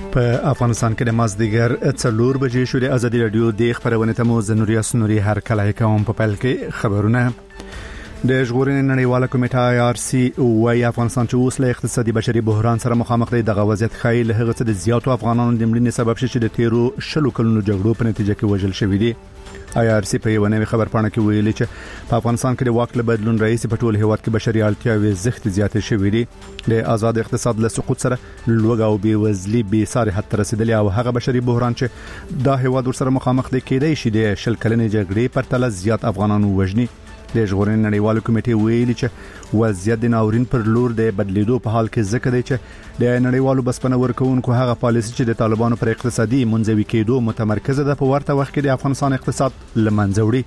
په افغانستان کې د مازدیګر 4 بجې شو د ازادي رادیو د خبرونه ته مو زنوریا سنوري هر کله کوم په پل کې خبرونه د ژغورنې نړیواله کمیټه IRC وايي افغانستان چې اوس له اقتصادي بشري بحران سره مخامخ دی د غوازیت خایل هغه څه د زیاتو افغانانو د مړینې سبب شي چې د تیرو شلو کلونو جګړو په نتیجه کې وژل شوی دي. IRC په یو نوې خبرپاڼه کې ویلي چې په افغانستان کې د واک له بدلون رئیس په ټول هیواد کې بشري اړتیاوې زښت زیاتې شوې دي. د آزاد اقتصاد له سقوط سره لوږه او بېوزلي به ساري حد ته رسیدلې او هغه بشري بحران چې دا هیواد ورسره مخامخ دی کېدای شي د شل کلنې جګړې پر تله زیات افغانانو وژني. د ژغورنې نړیواله کمیټې ویلي چې وضعیت د ناورین پر لور د بدلیدو په حال کې ځکه دی چې د نړیوالو بسپنه ورکوونکو هغه پالیسي چې د طالبانو پر اقتصادي منځوي کېدو متمرکزه ده په ورته وخت کې د افغانستان اقتصاد لمنځه وړي.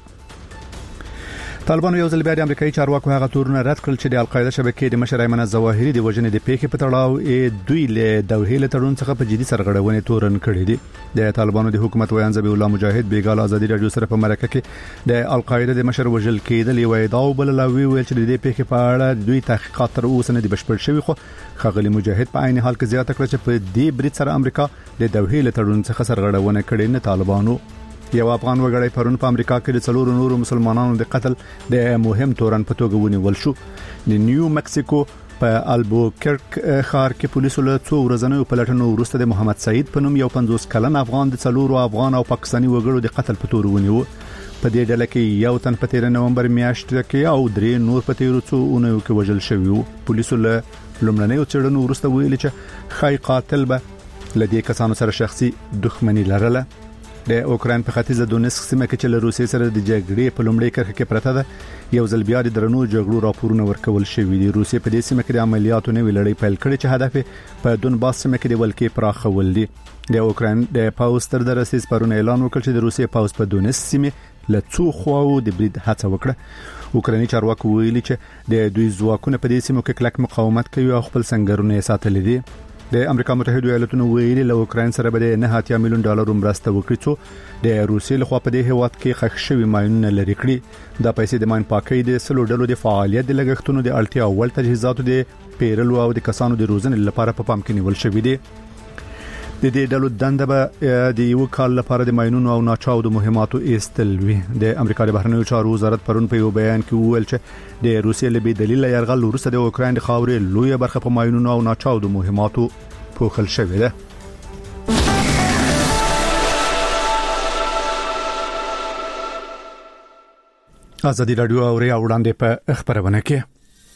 طالبانو یو ځل بیا د امریکایي چارواکو هغه تورونه رد کړل چې د القاعده شبکې د مشر ایمن الظواهري د وژنې د پیښې په تړاو دوی له دوحې له تړون څخه په جدي سرغړونې تورن کړې دي. د طالبانو د حکومت ویان ذبیح الله مجاهد بیګال ازادي رادیو سره په مرکه کې د القاعده د مشر وژل کېدل یو ادعا وبللوي ویل چې د دې پیښې په اړه دوی تحقیقات تر اوسه نه دي بشپړ شوي خو خغلی مجاهد په عین حال کې زیاته کړه چې په دې برید سره امریکا د دوحې له تړون څخه سرغړونه کړې نه. طالبانو یو افغان وګړی پرون په امریکا کې د 4 نورو مسلمانانو د قتل د مهم تورن په توګه ونیول شو. د نیو مکسیکو په البوکرک ښار کې پولیسو له 2 ورځې په لټنو وروسته د محمد سعید په نوم یو 50 کلن افغان د 4 افغان او پاکستاني وګړو د قتل په تور ونیو. په دې ډله کې یو تن په 13 نومبر میاشت کې او 3 نور په 13 اونیو کې وژل شوی وو. پولیسو له لومړنیو څېړنو وروسته ویلي چې خای قاتل به لدې کسانو سره شخصي دښمنی لرله. د اوکراین په ختیځه دونیسک سیمه کې چې له روسیې سره د جګړې په لومړۍ کرښه کې پرته ده یو ځل بیا د درنو جګړو راپورونه ورکول شوي دي. روسیې په دې سیمه کې د عملیاتو نوې لړۍ پیل کړې چې هدف په دونباس سیمه کې د ولکې پراخول دي. د اوکراین د پاوز تر درسیز پرونه اعلان وکړ چې د روسیې پاوز په دونیسک سیمه له څو خواو د برید هڅه وکړه. اوکرایني چارواکو ویلي چې د دوی ځواکونه په دې سیمه کې کلک مقاومت کوي او خپل سنگرونه یې ساتلي دي. د امریکا متحده ایالاتونو ویلي له اوکراین سره به د $9 میلیون مرسته وکړي چې د روسیې لخوا په دې هیواد کې ښخ شوی ماینونه لري کړي. دا پیسې د ماین پاکۍ د سلو ډلو د فعالیت د لګښتونو د اړتیا او ول تجهیزاتو د پیرلو او د کسانو د روزنې لپاره په پام کې نیول شوی دی. د دې ډلو دنده به د یو کال لپاره د ماینونو او ناچاودو مهماتو ایستل وي. د امریکا د بهرنیو چارو وزارت پرون په یو بیان کې وویل چې د روسیې له بې دلیل یرغل وروسته د اوکراین د خاورې لویه برخه په ماینونو او ناچاودو مهماتو پوښل شوې ده. ازادي رادیو او ریا وړاندې په خبرونه کې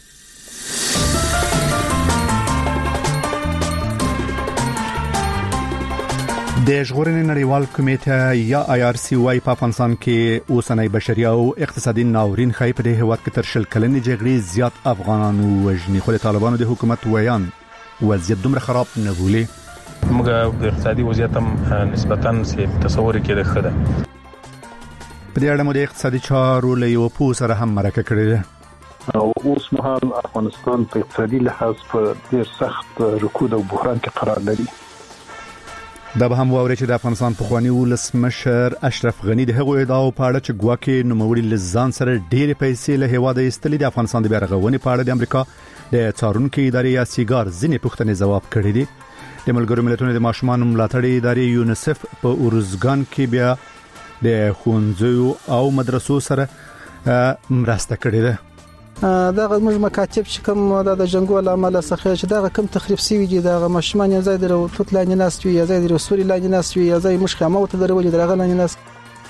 د ژغورنې نړیوال کمیټه یا IRC وايي په افغانستان کې اوسنۍ بشري او اقتصادي ناورین خای په دې هیواد کې تر شل کلنې جګړې زیات افغانانو وژني خو د طالبانو د حکومت ویان وضعیت دومره خراب نه بولي. موږ د اقتصادي وضعیت هم نسبتاً تصور کې ده. په دې اړه مو د اقتصادي چارو له یو پوه سره هم مرکه کړې ده. اوس مهال افغانستان په اقتصادي لحاظ په ډېر سخت رکود او بحران کې قرار لري. دا به هم واوري چې د افغانستان پخوانی ولسمشر اشرف غنی د هغو ادعاو په اړه چې ګواکې نوموړي لزان سره ډېرې پیسې له هواده ایستلې د افغانستان د بیارغونې په اړه د امریکا د څارونکو ادارې یا سیګار ځینې پوښتنې ځواب کړې دي. د ملګرو ملتونو د ماشومان ملاتړ ادارې یونیسف په اورزګان کې بیا د ښوونځیو او مدرسو سره مرسته کړې ده. دا موږ مکاتب چې کوم د جنگول عمل څخه چې دا کوم تخریب سوي دي دا ماشومان یې زای درو توت لاندې ناس وي یا زای درو سوري لاندې ناس وي یا زای مشکه مو ته درو درغه لاندې ناس.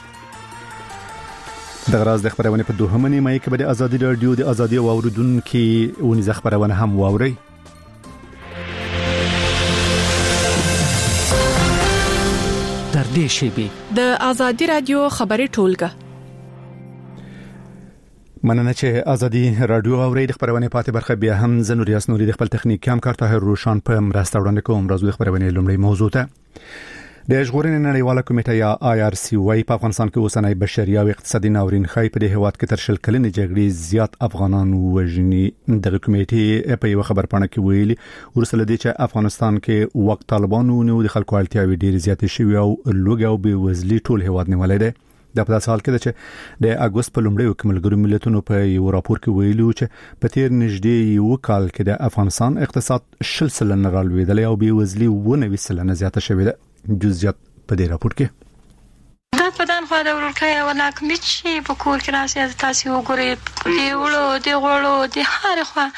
د غراز د خبرونه په دوهمه نیمه کې به د ازادي رادیو د ازادي او اوریدونکو ونیزه خبرونه هم واوري. در دې شی د ازادي رادیو خبري ټولګه مننه چې ازادي رادیو او د خبرونه پاتې برخه بیا هم زنوریا سنوري د خپل تخنیک هم کار طاهر روشان په مرسته وړاندې کوم. راځو د خبرونه لومړی موضوع ته. د ژغورنې نړیواله کمیټه یا IRC وايي په افغانستان کې اوسنۍ بشري او اقتصادي ناورین خای په دې هیواد کې تر شل کلنې جګړې زیات افغانان وژني. د کمیټې په یو خبرپاڼه کې ویلي ورسره دي چې افغانستان کې وخت طالبانو نو د خلکو اړتیاوې ډېر زیاتې شوي او لوږه او بېوزلي ټول هیواد نیولې ده. د په سال کې چې د اگست په لومړیو کې ملګرو ملتونو په یو راپور کې ویلي چې په تیر نږدې یو کال کې د افغانستان اقتصاد 0% رالوېدلی او بېوزلي 19% زیاته شوې ده. جزئیات په دې راپور کې بدن خو د ورکه ولا کومې چې په کور کې راځي تاسو وګورئ دی وړو دی غوړو دی هر خو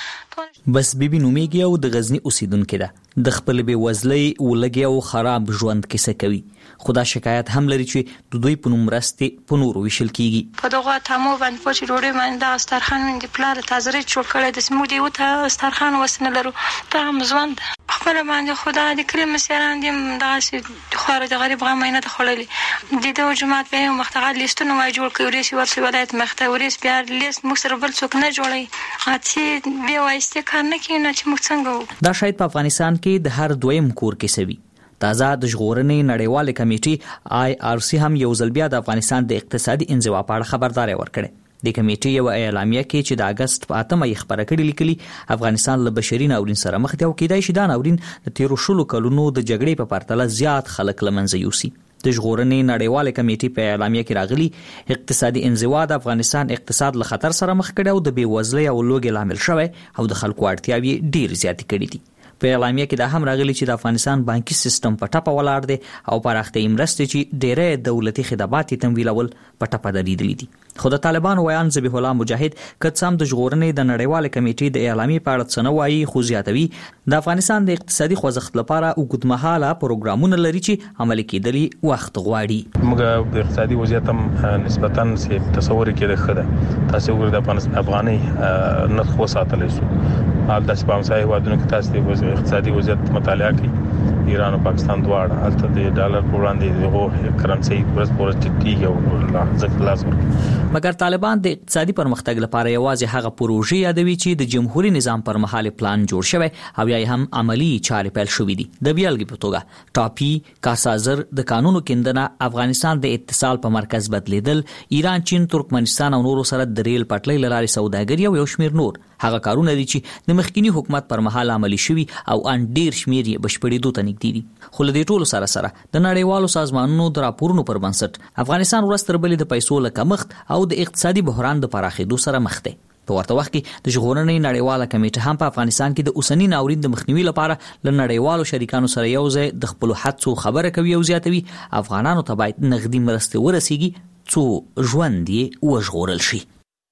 بس بیبي نومیږي او د غزنی اوسیدونکو ده د خپل بې وزلۍ ولګي او خراب ژوند کیسه کوي. خدا شکایت هم لري چې د دوی په نوم راستي په نور وشل کیږي. په دغه تمو باندې پوښتنه وروړي باندې د استرخان د پلار تازه جوړ کړی د سمو دی وته استرخان وسنه لرو ته مزوند خپل باندې خدا د کلم سیران دي دغه خو د غریب غمینه ته خړلې د دوه جماعت به مختغل لیستونه وای جوړ کړی ورسي ورسي ولایت مختوريس بیا لیست مخسر بل څوک نه جوړي هاتي به وایسته کار نه کینې چې موږ څنګه دا شاید په افغانستان کې د هر دویم کور کې سوي. تازه د ژغورنې نړیواله کمیټې IRC هم یو ځل بیا د افغانستان د اقتصادي انزوا په اړه خبرداري ورکړه. د کمیټې یو اعلامیه کې چې د اگست په 8 مې خبره کړې لیکلي افغانستان له بشري ناورین سره مخ دی او کېدای شي دا ناورین د 13 کلونو د جګړې په پرتله زیات خلک لمنځه یوسي. د ژغورنې نړیواله کمیټې په اعلامیه کې راغلي اقتصادي انزوا د افغانستان اقتصاد له خطر سره مخ کړي او د بېوزلۍ او لوږې لامل شوی او د خلکو اړتیاوې ډیر زیات کړي دي. په اعلامیه کې دا هم راغلي چې د افغانستان بانکي سیستم په ټاپه ولاړ دی او پراختیا مرستې چې ډېرې دولتي خدمات تمویلول په ټاپه درېدلي دي. خو د طالبان ویان ذبیح الله مجاهد کڅام د ژغورنې د نړیواله کمیټې د اعلامیه په اړه څه وایي خو زیاتوي د افغانستان د اقتصادي خوځښت لپاره اوږدمهاله پروګرامونه لري چې عملي کېدلي وخت غواړي. موږ د اقتصادي وضعیت هم نسبتاً سي تصور کې خده تاسو وګورئ د افغاني نرخ وساتلی شو حال د سپانسای هوادونو کې تاسو د اقتصادي وضعیت مطالعه کوي. ایران او پاکستان دواړه البته د ډالر په وړاندې دغه کرنسي ورځ ټیټیږي او ځکه لاس ورکړي. مګر طالبان د اقتصادي پرمختګ لپاره یوازې هغه پروژې یادوي چې د جمهوریت نظام پر مهال پلان جوړ شوی او یا هم عملی چارې پیل شوې دي. د بیلګې په توګه ټاپي کاسازر د قانونو کېندنه افغانستان د اتصال په مرکز بدلیدل ایران چین ترکمنستان او نورو سره د ریل پټلۍ لارې سوداګري او یو شمیر نور هغه کارونه دي چې د مخکینی حکومت پر مهال عملی شوي او ان ډیر شمیر یې بشپړېدو ته نږدې دي. خو له دې ټولو سره د نړیوالو سازمانونو د راپورونو پر بنسټ افغانستان ورځ تر بلې د پیسو له کمښت او د اقتصادي بحران د پراخېدو سره مخ دی. په ورته وخت کې د ژغورنې نړیواله کمیټه هم په افغانستان کې د اوسنی ناورین د مخنیوي لپاره له نړیوالو شریکانو سره یو ځای د خپل هڅو خبره کوي او زیاتوي افغانانو ته باید نغدي مرستې ورسیږي څو ژوند یې وژغورل شي.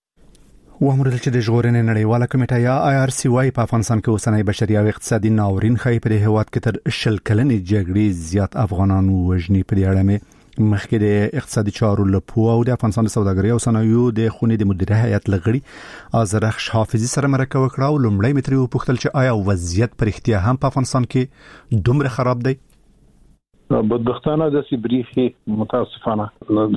وامرل چې د ژغورنې نړیواله کمیټه یا IRC وايي په افغانستان کې اوسنی بشري او اقتصادي ناورین خای په هیواد کې تر 10 کلنې جګړې زیات افغانانو وژني. په دې اړه مخکې د اقتصادي چارو لپاره او د افغانستان د سوداګرۍ او صنایعو د خونې د مدیره هیئت لغړي ازرخش حافظي سره مرکه وکړه او لومړی متری وپوښتل چې آیا وضعیت پر اختیار هم په افغانستان کې دومره خراب دی؟ بدبختانه د سیبریخي متاسفانه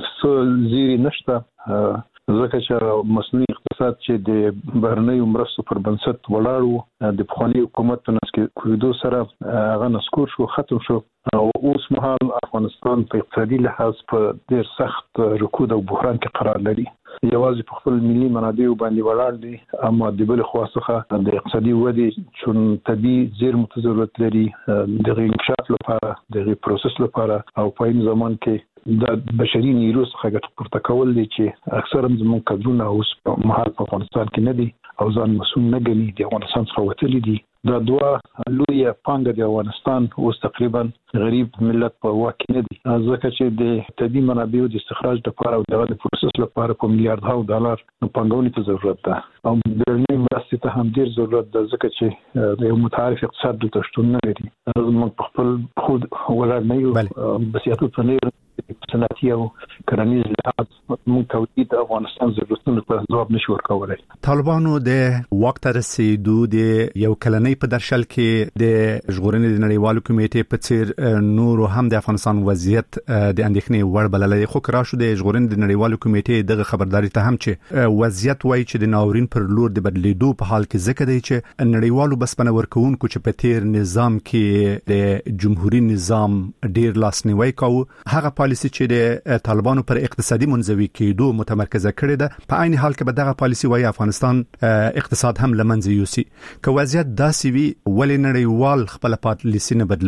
زیری نشته ځکه چې مصنوعي اقتصاد چې د بهرنیو مرستو پر بنسټ ولاړ و د پخواني حکومت په نس کې کویدو سره هغه نسکور شو ختم شو او اوس مهال افغانستان په اقتصادي لحاظ په ډیر سخت رکود او بحران کې قرار لري. یوازې په خپل ملي منابعو باندې ولاړ دي اما د بل خوا څخه د اقتصادي ودې چون طبي زیرمو ضرورت لري د انکشاف لپاره د پروسس لپاره او په این زمان کې د بشري نیرو څخه ګټه پورته کول دي چې اکثرا زموږ کډونه اوس په محل په افغانستان کې نه دي او ځان مسؤل نه ګڼي د افغانستان څخه وتلي دي. دا دوه لوی پانګه د افغانستان اوس تقریبا غریب ملت په واکې نه دي ځکه چې د طبي منابعو د استخراج لپاره او د پروسس لپاره په میلیارډونو ډالر پانګونې ته ضرورت ده او د مرستې ته هم ډیر ضرورت ده ځکه چې د یو متعارف اقتصاد د شتون نه لري. موږ په خپل خود ولاړ نه یو بسیاتو څنګه صنعتي او کرنیز لحاظ موږ تولید افغانستان ضرورتونو په ځواب نشو ورکولای. طالبانو د وخت رسیدو د یو کلنۍ په درشل کې د ژغورنې د نړیوالو کمیټې په څیر نور هم د افغانستان وضعیت د اندېښنې وړ بللې خو کرا شو د ژغورنې د نړیوالو کمیټې دغه خبرداري ته هم چې وضعیت وایي چې د ناورین پر لور د بدلیدو په حال کې ځکه دی چې نړیوالو بسپنه ورکوونکو چې په تیر نظام کې د جمهوریت نظام ډیر لاسنیوي کاوه هغه پالیسی چې د طالبانو پر اقتصادي منځوي کېدو متمرکزه کړې ده په عین حال کې به دغه پالیسی وايي افغانستان اقتصاد هم لمنځه یوسي. که وضعیت داسې وي ولې نړیوال خپل پالیسی نه بدلوي؟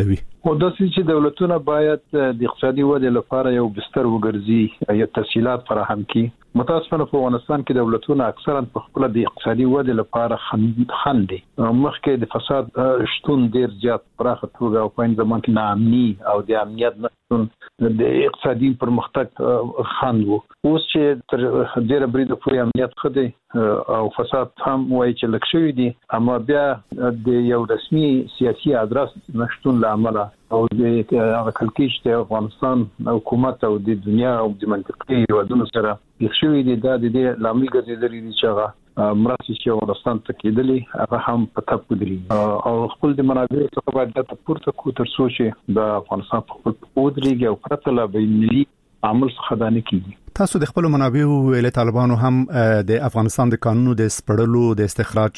او د چې دولتونه باید د اقتصادي ودې لپاره یو بستر وګرځي یا تسهیلات فراهم کړي. متاسفانه په افغانستان کې دولتونه اکثرا په خپل د اقتصادي ودې لپاره خندي. مخکې د فساد شتون ډیر زیات پراخه توګه او په زمان کې ناامني او د امنیت نشتون د اقتصادي پرمختګ خند وو. اوس چې تر ډیره بریده پورې امنیت خدي او فساد هم وایي چې لکشوي دي، اما بیا د یو رسمي سیاسي ادرس نشتون لامل او د هغه کلکیش د افغانستان حکومت او د دنیا او د منطقي ودونو سره شوی دي دا د لامل ګرځېدلی دي چې هغه مرسته چې افغانستان ته کېدلې هغه هم په تپ ودرېږي او خپل د منابعو څخه باید د پورته کو تر څو چې د افغانستان په خپل ودرېږي او پرته له بین‌المللي عمل څخه دا نه کېږي. تاسو د خپل منابعو ویل طالبانو هم د افغانستان د قانونو د سپړلو د استخراج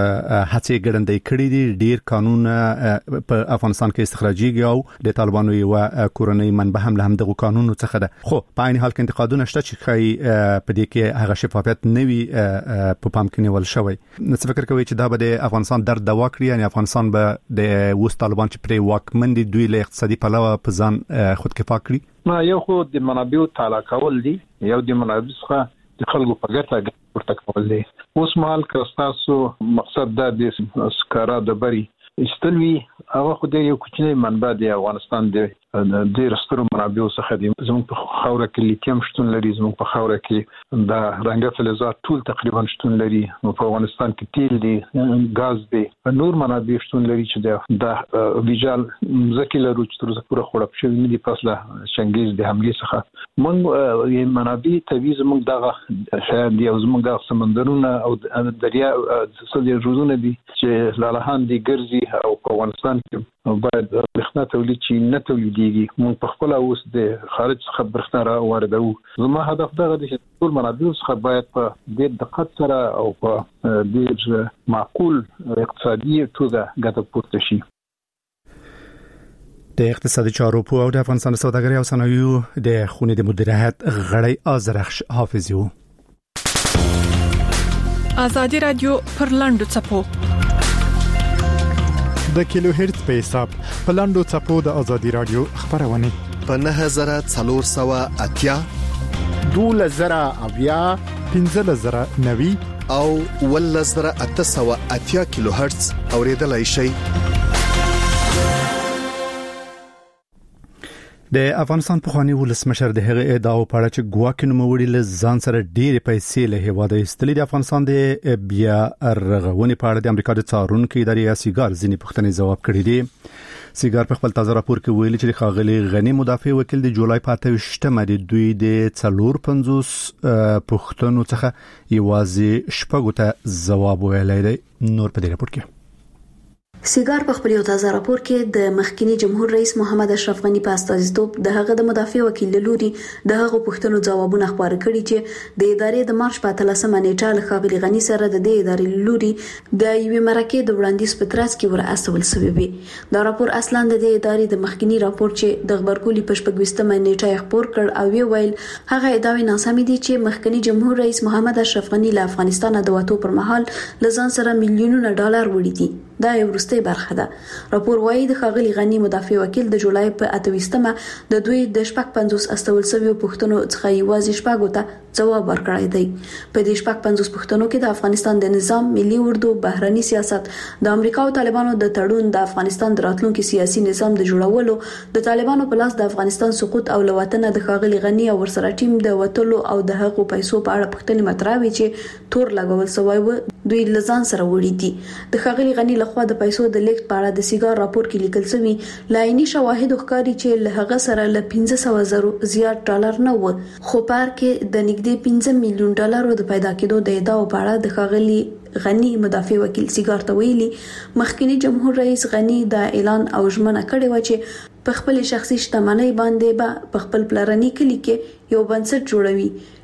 هڅې ګړندې کړې دي. ډیر قانون په افغانستان کې استخراجيږي او د طالبانو یو کورنۍ منبع هم له همدغه قانونو څخه ده. خو په عین حال کې انتقادونه شته چې په دې کې هغه شفافیت نوي په پام کې نیول شوی. نو څه فکر کوي چې دا به د افغانستان درد دوا کړی؟ یعنی افغانستان به د وس طالبان چې پرې واکمن دي دوی له اقتصادي پلوه په ځان خودکفا کړي؟ ما یو خو د منابعو تعالی کول دي، یو د منابعو څخه د خلکو په ګټه ورته کول دي. اوس مهال که تاسو مقصد دا د سکارا د بری استلوي هغه خو د یو کوچنی منبع د افغانستان د ډیر سترو منابعو څخه دي. زموږ په خاوره کې لیتیم شتون لري، زموږ په خاوره کې د رنګ فلزات ټول تقریبا شتون لري، په افغانستان کې تیل دي، غاز دي، نور منابع شتون لري چې د ویجال ځکه لرو چې تر اوسه پوره خړپ شوی نه دي پس له شنګیز د حمله څخه. موږ منابع طبيعي زموږ دغه شاید دی او زموږ د سمندرونه او دریا سړي روزونه دي چې لالهان دي ګرځي او په افغانستان کې باید برښنا تولید چې نه تولیدېږي. موږ په خپل اوس د خارج څخه برښنا را واردوو. زما هدف دا دی چې ټول منابع څخه باید په ډېر دقت سره او په ډېر معقول اقتصادي توګه ګټه پورته شي. د اقتصادي چارو په او د افغانستان سوداګرۍ او صنایعو د خونې د مدیریت غړی آذرخش حافظي وو. ازادي رادیو پر لاندو چپو د کیلو هرتز په حساب په لاندو چپو د ازادي رادیو خبرونه په 9480 2000 1590 او 1880 کیلو هرتز اوریدلای شئ. د افغانستان پخوانی ولسمشر د هغه ادعا په اړه چې ګواکې نوموړي له ځان سره ډېرې پیسې له هیواده ایستلې. د افغانستان د بیا رغونې په اړه د امریکا د څارونکو ادارې سیګار ځینې پوښتنې ځواب کړې دي. سیګار په خپل تازه راپور کې ویلي چې خاغلی غنی مدافع وکیل د جولای په 28مه د دوی د 450 پوښتنو څخه یوازې شپږ ته ځواب ویلی دی. نور په دې راپور کې سیګار په خپل یو تازه راپور کې د مخکنی جمهور رئیس محمد اشرف غنی په استازیتوب د هغه د مدافع وکیل لوري د هغه پوښتنو ځوابونه خبرې کړي چې د ادارې د مارچ په 13مه نیټه له خاغلی غنی سره د ادارې لوري د یوې مرکې د وړاندیز په ترڅ کې ور اسول شوی وي. دا راپور اصلا د ادارې د مخکنی راپور چې د خبرګولي په 14مه نیټه خبر کړ او ویل هغه ادعای ناسمې دي چې مخکنی جمهور رئیس محمد اشرف غنی له افغانستان د وټو پر مهال لزان سره میلیونونه ډالر وړي دي. دا یو وروستۍ برخه ده. راپور وايي د خاغلی غنی مدافع وکیل د جولای په 28مه د دوی د 50 استول سوي پوښتنو څخه یوازې شپږ ته ځواب ورکړی دی. په دې 50 پوښتنو کې د افغانستان د نظام، ملي اردو، بهرني سیاست، د امریکا او طالبانو د تړون، د افغانستان د راتلونکي سیاسي نظام د جوړولو، د طالبانو په لاس د افغانستان سقوط او لوطن د خاغلی غنی او ورسره ټیم د وټلو او د هغو پیسو په اړه پوښتنې مطرح چې تور لګول شوی و دوی لزان سره وړي دي. د خاغلی غنی لخوا د پیسو د لیک په اړه د سیګار راپور کې لیکل شوی لایني شواهد ښکاري چې له هغه سره ل 1500 زیات ډالر نه و، خو پار کې د نږدې 15 میلیون ډالرو د پیدا کېدو د ادعا په اړه د خاغلی غنی مدافع وکیل سیګار ته ویلي مخکنی جمهور رئیس غنی دا اعلان او ژمنه کړې و چې په خپل شخصي شتمنۍ باندې په خپل پلرني کلی کې یو بنسټ جوړوي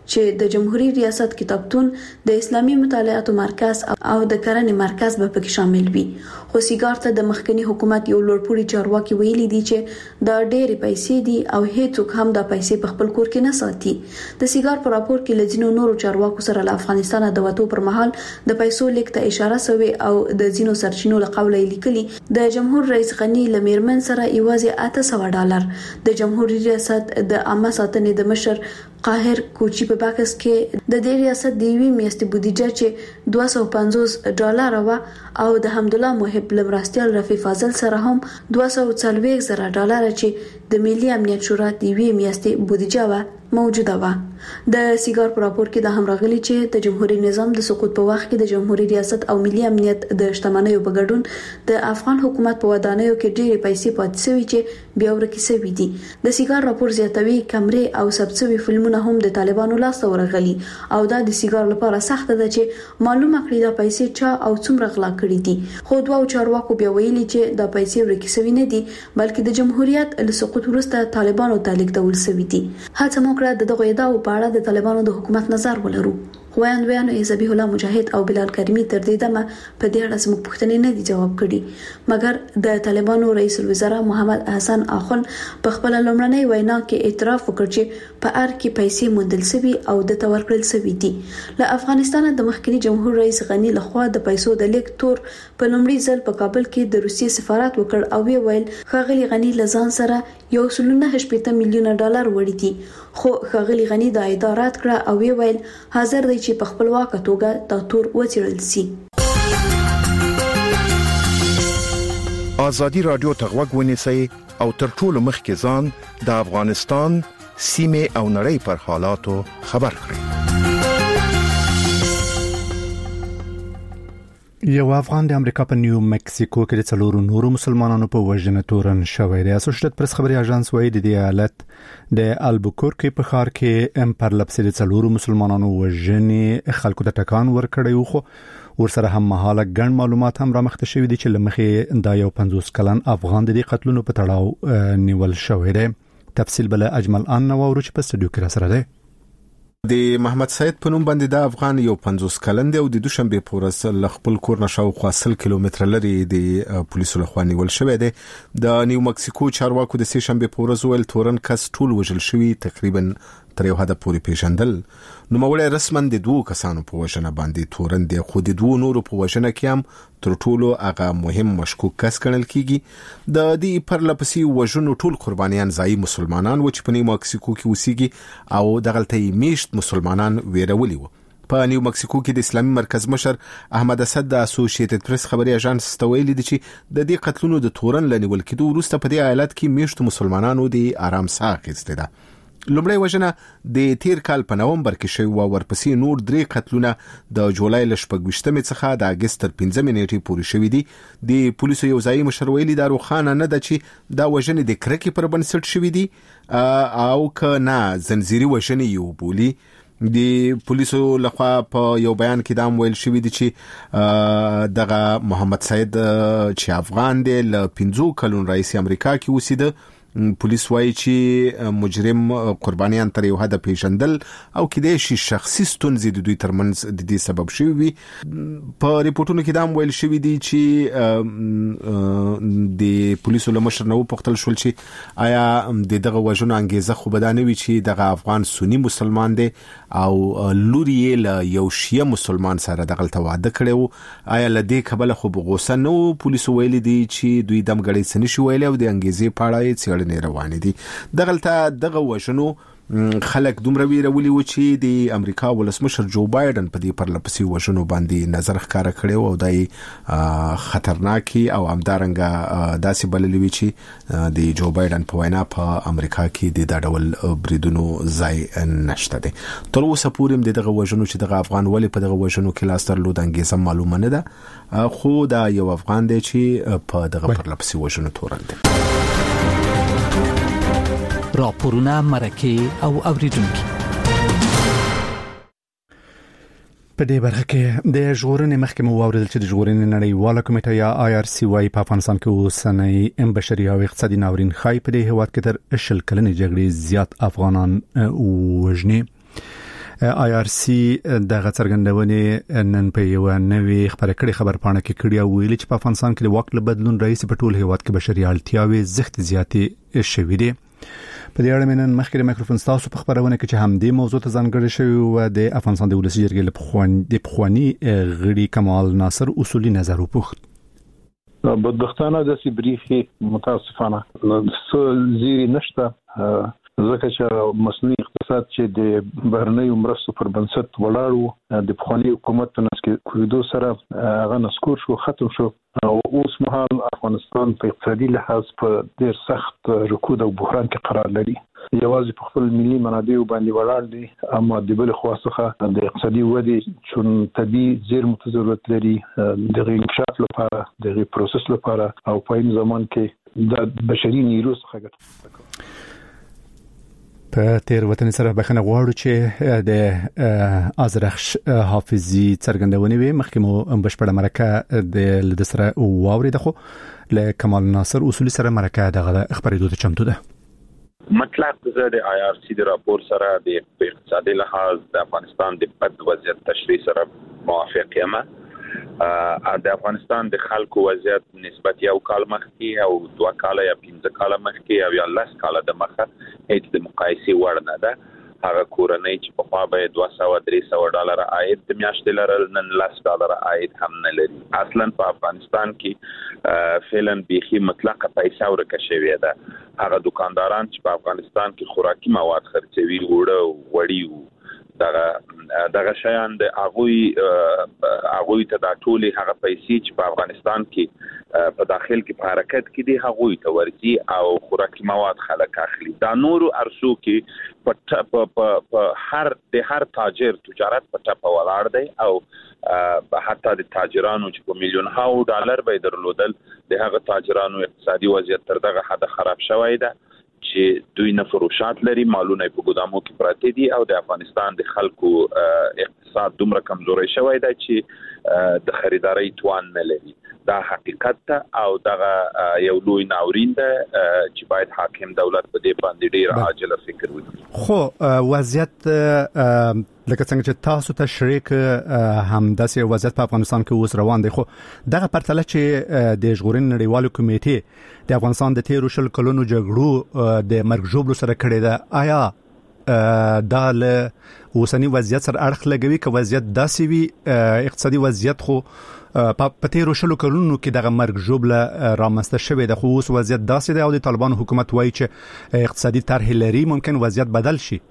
چې د جمهوریت ریاست کتابتون د اسلامي مطالعاتو مرکز او د کرنې مرکز به پکې شامل وي. خو سیګار ته د مخکنی حکومت یو لوړپوړي چارواکي ویلي دي چې دا ډېرې پیسې دي او هیڅوک هم دا پیسې په خپل کور کې نه ساتي. د سیګار په راپور کې لږینو نورو چارواکو سره له افغانستان د وټو پر مهال د پیسو لیک ته اشاره شوې او د ځینو سرچینو له قوله لیکلي د جمهور رئیس غنی لمیرمن سره یوازې $800 د جمهوریت ریاست د عامه ساتنې د مشر قاهر کوچی په باکس کې د دې ریاست د یوې میاشتې بودیجه چې $250 و او د حمدالله محب لمرستیال رفیع فاضل سره هم $240,000 چې د ملي امنیت شورا د یوې میاشتې بودیجه و موجوده و. د سیګار په راپور کې د هم راغلي چې د جمهوریت نظام د سقوط په وخت کې د جمهوریت ریاست او ملي امنیت د شتمنیو په ګډون د افغان حکومت په ودانیو کې ډېرې پیسې پاتې شوې چې بیا ورکې شوې دي. د سیګار راپور زیاتوي کمرې او سبسوي فلمونه هم د طالبانو لاسته ورغلي او دا د سیګار لپاره سخت ده چې معلومه کړي دا پیسې چا او څومره غلا کړي دي. خو دوه چارواکو بیا ویلي چې دا پیسې ورکې شوې نه دي بلکې د جمهوریت له سقوط وروسته طالبانو ته لیږدول شوې دي. هڅه موږ د دغه ادعاو په اړه د طالبانو د حکومت نظر ولرو. ویاندویانو ذبیح الله مجاهد او بلال کریمی تر دې دمه په دې اړه زموږ پوښتنې نه دي جواب کړي مګر د طالبانو رئیس الوزرا محمد حسن اخون په خپل لومړنۍ وینا کې اعتراف وکړ چې په ار کې پیسې موندل شوي او د تور کړل شوي دي. له افغانستان د مخکنی جمهور رئیس غنی لخوا د پیسو د لیک تور په لومړي ځل په کابل کې د روسیې سفارت وکړ او ویل ښاغلي غنی لزان سره $1.8 میلیون وړي دي. خو ښاغلي غنی د ادارات کړه او ویل حاضر دی چې په خپلواکه توګه دا تور وڅېړل شي. ازادي رادیو ته غوږ ونیسئ او تر ټولو مخکې ځان د افغانستان سیمه او نړۍ پر حالاتو خبر کړئ. یو افغان د امریکا په نیو مکسیکو کې د څلورو نورو مسلمانانو په وژنه تورن شوی دی. اسوسییټډ پریس خبري اژانس وايي د دې حالت د البوکورکي په ښار کې پر لپسې د څلورو مسلمانانو وژنې خلکو ته ټکان ورکړی خو ورسره هم مهاله ګڼ معلومات هم رامخته شوي دي چې لمخې دا یو 50 کلن افغان د دې قتلونو په تړاو نیول شوی دی. تفصیل بل اجمل ان نوورو چې په سټوډیو کې را سره دی. د محمد سید په نوم باندې د افغان یو 50 کلن دی او د دوشنبه په ورځ ل خپل کور نشاوخوا 10 کیلومتر لري د پولیسو لخوا نیول شوی دی. د نیو مکسیکو چارواکو د سه شنبه په ورځ ول تورن کس ټول وژل شوی تقریبا تر یو حد پورې پیژندل. نو مولای رسمن د دوه کسانو په وژنه باندې تورن دی خو د دوه نورو په وژنه کې هم تر ټولو هغه مهم مشکوک کس ګڼل کیږي. د دې پر لپسې وژنو ټول قربانیان ځای مسلمانان و چې په نیو مکسیکو کې اوسېږي او دغلته میشت مسلمانان ویرولي وو. په نیو مکسیکو کې د اسلامي مرکز مشر احمد اسد د اسوسییټډ پریس خبري اژانس ته ویلي دي چې د دې قتلونو د تورن لنیول کېدو وروسته په دې حالت کې میشت مسلمانانو د آرام ساه اخیسته ده. لومړی وژنه د تیر کال په نومبر کې شوی و ورپسې نور 3 قتلونه د جولای ل 28 څخه د اگست تر 15 نیټې پورې شوی دي. د پولیسو یو ځای مشر ویلي دا روخانه نه ده چې دا وژنې د کرکې پر بنسټ شوی دي او کنا زنجیري وژنې یو بولی. د پولیسو لخوا په یو بیان کې دا ویل شوی دی چې دغه محمد سید چې افغان دی ل 15 کلون رئیس امریکا کې اوسېده. پولیس وايي چې مجرم قربانیان تر یو حد پیژندل او کېدای شي شخصي ستونزې د دوی ترمنځ د دې سبب شوی وي. په ریپورتونو کې دا ویل شوی دی چې د پولیسو له مشر نو پختل شول چې آیا دغه وژنو انګیزه خو بدانه وي چې دغه افغان سنی مسلمان دی او لوري له یو شیعه مسلمان سره دغه واده کړو. آیا لدې کبله خو بغوسه نو پولیسو ویل دي چې دوی دمګړی سني شو ویل او د انګیزه پاړای نه روان دي. دغه وژنو خلک دومره ویرولي و چې د امریکا ولسمشر جو بایدن په دې پرلپسې وژنو باندې نظر ښکاره کړی او دای خطرناکي او همدارنګه داسې بللی وی چې د جو بایدن په وینا په امریکا کې د ډول بریدونو ځای نشته دي. تر اوسه پورې دغه وژنو چې دغه افغان ولې په دغه وژنو کې لاس درلود انګیزه معلومه نه ده خو دا یو افغان دی چې په دغه پرلپسې وژنو تورن دی. راپورونه مرکه او اوریدونکو په دې برخه کې د ژغورنې محکمه واوریدل چې د ژغورنې نړیواله کمیټه یا IRC وايي په افغانستان کې اوسنۍ بشري او اقتصادي ناورین خای په دې هواد کې تر 10 کلنې جګړې زیات افغانان وژني. IRC د غڅرګندونې نن په یو نوې خبره کړې خبر پاڼه کې کړی او ویلي چې په افغانستان کې د وخت له بدلون رئیس په ټول هیواد کې بشري اړتیاوې زښت زیاتې شوې دي. په دې اړه نن مخکې میکروفون تاسو په خبرونه کې چې همدې موضوع ته ځانګړی شوی او د افغانستان د ولسي جرګې له پخوانی غړي کمال ناصر اصولي نظر وپوښت. بدبختانه د سیبریخي متاسفانه زیری نشته ځکه چې مصنوعي اقتصاد چې د بهرنیو مرستو پر بنسټ ولاړ وو د پخوانی حکومت په نس کې کویدو سره هغه نسکور شو ختم شو او اوس مهال افغانستان په اقتصادي لحاظ په ډیر سخت رکود او بحران کې قرار لري. یوازې په خپل ملي منابعو باندې ولاړ دي اما د بل خوا څخه د اقتصادي ودې چون طبيعي زیرمو ضرورت لري د انکشاف لپاره د پروسس لپاره او په این زمان کې د بشري نیرو څخه ګټه په تیر وطن سره بخنه غواړو چې د ازرخش حافظي څرګندونې وي مخکې مو بشپړه مرکه د لدسره واوري دغه ل کمال ناصر اصولي سره مرکه دغه خبرېدو ته چمتو ده. مطلق زه د IRC د راپور سره د اقتصادي لحاظ د افغانستان د بد وضعیت تشریح سره موافق یم. د افغانستان د خلکو وضعیت نسبت یو کال مخکې او 2 کال یا 15 کال مخکې او یا 10 کال د مخه هیڅ د مقایسې وړ نه ده. هغه کورنۍ چې په خوا به $200-300 عاید د میاشتې لرل نن $10 عاید هم نه لري. اصلا په افغانستان کې فعلا بيخي مطلقه پیسې ورکه شوې ده. هغه دکانداران چې په افغانستان کې خوراکي مواد خرڅوي وړي دغه شیان د اغوی ته د ټولي هغه پیسې چې په افغانستان کې په داخل کې په حرکت کې دي هغه ته ورځي او خوراکي مواد خلک اخلي. دا نورو ارسو کې په هر تاجر تجارت په ټاپه ولاړ دی او حتی د تاجرانو چې په $1,000,000 ډالر به درلودل د هغه تاجرانو اقتصادي وضعیت تر دغه حد خراب شوی دی چې دوی نه فروشات لري مالونه په ګودامو کې پراته دي او د افغانستان د خلکو اقتصاد دومره کمزوري شوی دی چې د خریداري توان نه لري. دا حقیقت او دغه یو لوی ناورین ده چې باید حاکم دولت په دې باندې ډیر عاجل فکر وکړي. خو وضعیت لکه څنګه چې تاسو تشریک هم داسې وضعیت په افغانستان کې اوس روان دی خو دغه پرتله چې د ژغورنې نړیوالو کمیټې د افغانستان د 13 کلونو جګړو د مرګ ژوبلو سره کړی ده آیا دا له اوسنی وضعیت سره اړخ لګوي که وضعیت داسې وي اقتصادي وضعیت خو په 13 کلونو کې دغه مرګ ژوبله رامنځته شوې ده خو اوس وضعیت داسې دی او د طالبان حکومت وایي چې اقتصادي طرح لري ممکن وضعیت بدل شي.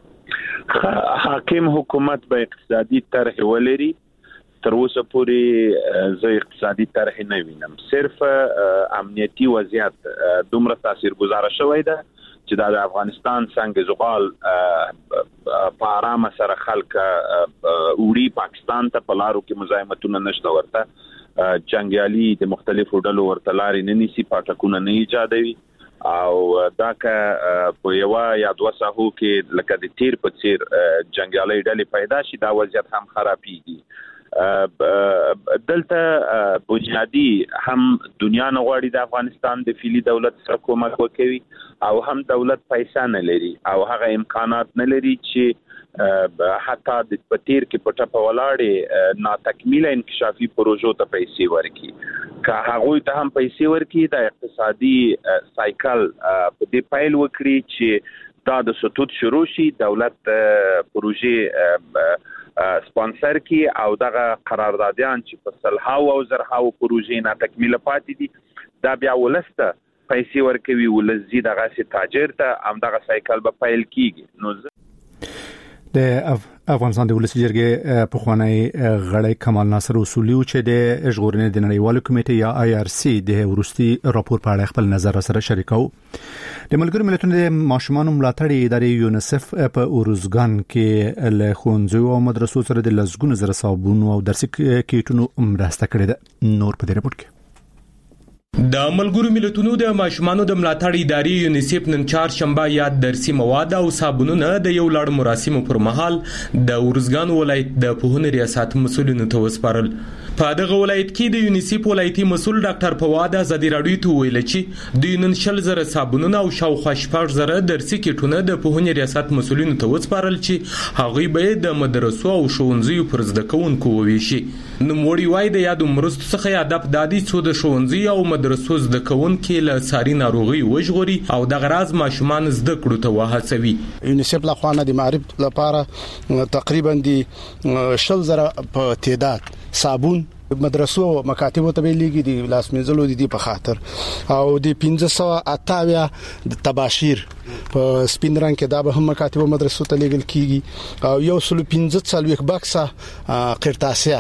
حاکم حکومت به اقتصادي طرح ولري تر اوسه پورې زه اقتصادي طرح نه وینم. صرف امنیتي وضعیت دومره تاثیرګذار شوی ده چې د افغانستان څنګه زغال په آرامه سره خلک وړي پاکستان ته په لارو کې مزاحمتونه نشته ورته جنگیالي د مختلفو ډلو ورته لارې نه نیسي پاټکونه نه ایجادوي او دا که په یو یا 2 ساحو کې لکه د تیر په څیر جنگیالي ډلې پیدا شي دا وضعیت هم خرابېږي. دلته بنیادی هم دنیا نه غواړي د افغانستان د فعلی دولت سره کومک وکړي او هم دولت پیسې نه لري او هغه امکانات نه لري چې حتی د پتیر کې پټه په ولاړې ناتکمیله انکشافي پروژو ته پیسې ورکړي که هغه ته هم پیسې ورکړي د اقتصادي سایکل په دې پایل وکړي چې دا د ستوت شروع شي دولت پروژې سپانسر کی او دغه قراردادیان چې په سلهاو او زرهاو پروژې نه تکمیل پاتې دي دا بیا ولسته پیسې ورکوي ولزي دغه سي تاجر ته هم دغه سایکل به فایل کیږي. نو د افغانستان د ولسي جرګې په خوانی غړی کمال ناصر اصولي چې د ژغورنې د نړیوالو کمیټې یا IRC د ورستي راپور په اړه خپل نظر سره شریکاو. د ملګرو ملتونو د ماشومان ملاتړ ادارې یونیسف په اورزګان کې له ښوونځیو او مدرسو سره د لزګونو زره صابون او درسي کیټونو مرسته کړې ده. نور په دې راپور کې د ملګرو ملتونو د ماشومانو د ملاتړ ادارې یونیسف نن چهارشنبه یاد درسي مواد او صابونونه د یو لړ مراسمو پر مهال د ورزګان ولایت د پوهنې ریاست مسؤلینو ته وسپارل. په دغه ولایت کې د یونیسف ولایتي مسؤل ډاکټر فواد ازادي راډیو ته ویل چې د نن شل زره صابونونه او شاوخوا 14,000 درسي کټونه د پوهنې ریاست مسؤلینو ته وسپارل چې هغوی به د مدرسو او ښوونځیو پر زده کوونکو وویشي. نوموړي وایي د یادو مرستو څخه هدف دا دی چې د ښوونځي او مدرسو زده کوونکي له ساري ناروغي وژغوري او د غراز ماشومان زده کړو ته وهڅوي. یونیسف له خوا نه د معرفت لپاره تقریبا د 10,000 په تعداد صابون مدرسو مکاتبو ته لیږي د لاس منځلو دي په خاطر او د 1528 د تباشیر په سپین رنګ کې دا به هم مکاتبو مدرسو ته لیږل کیږي او یو سل 15 بکسه قرطاسیا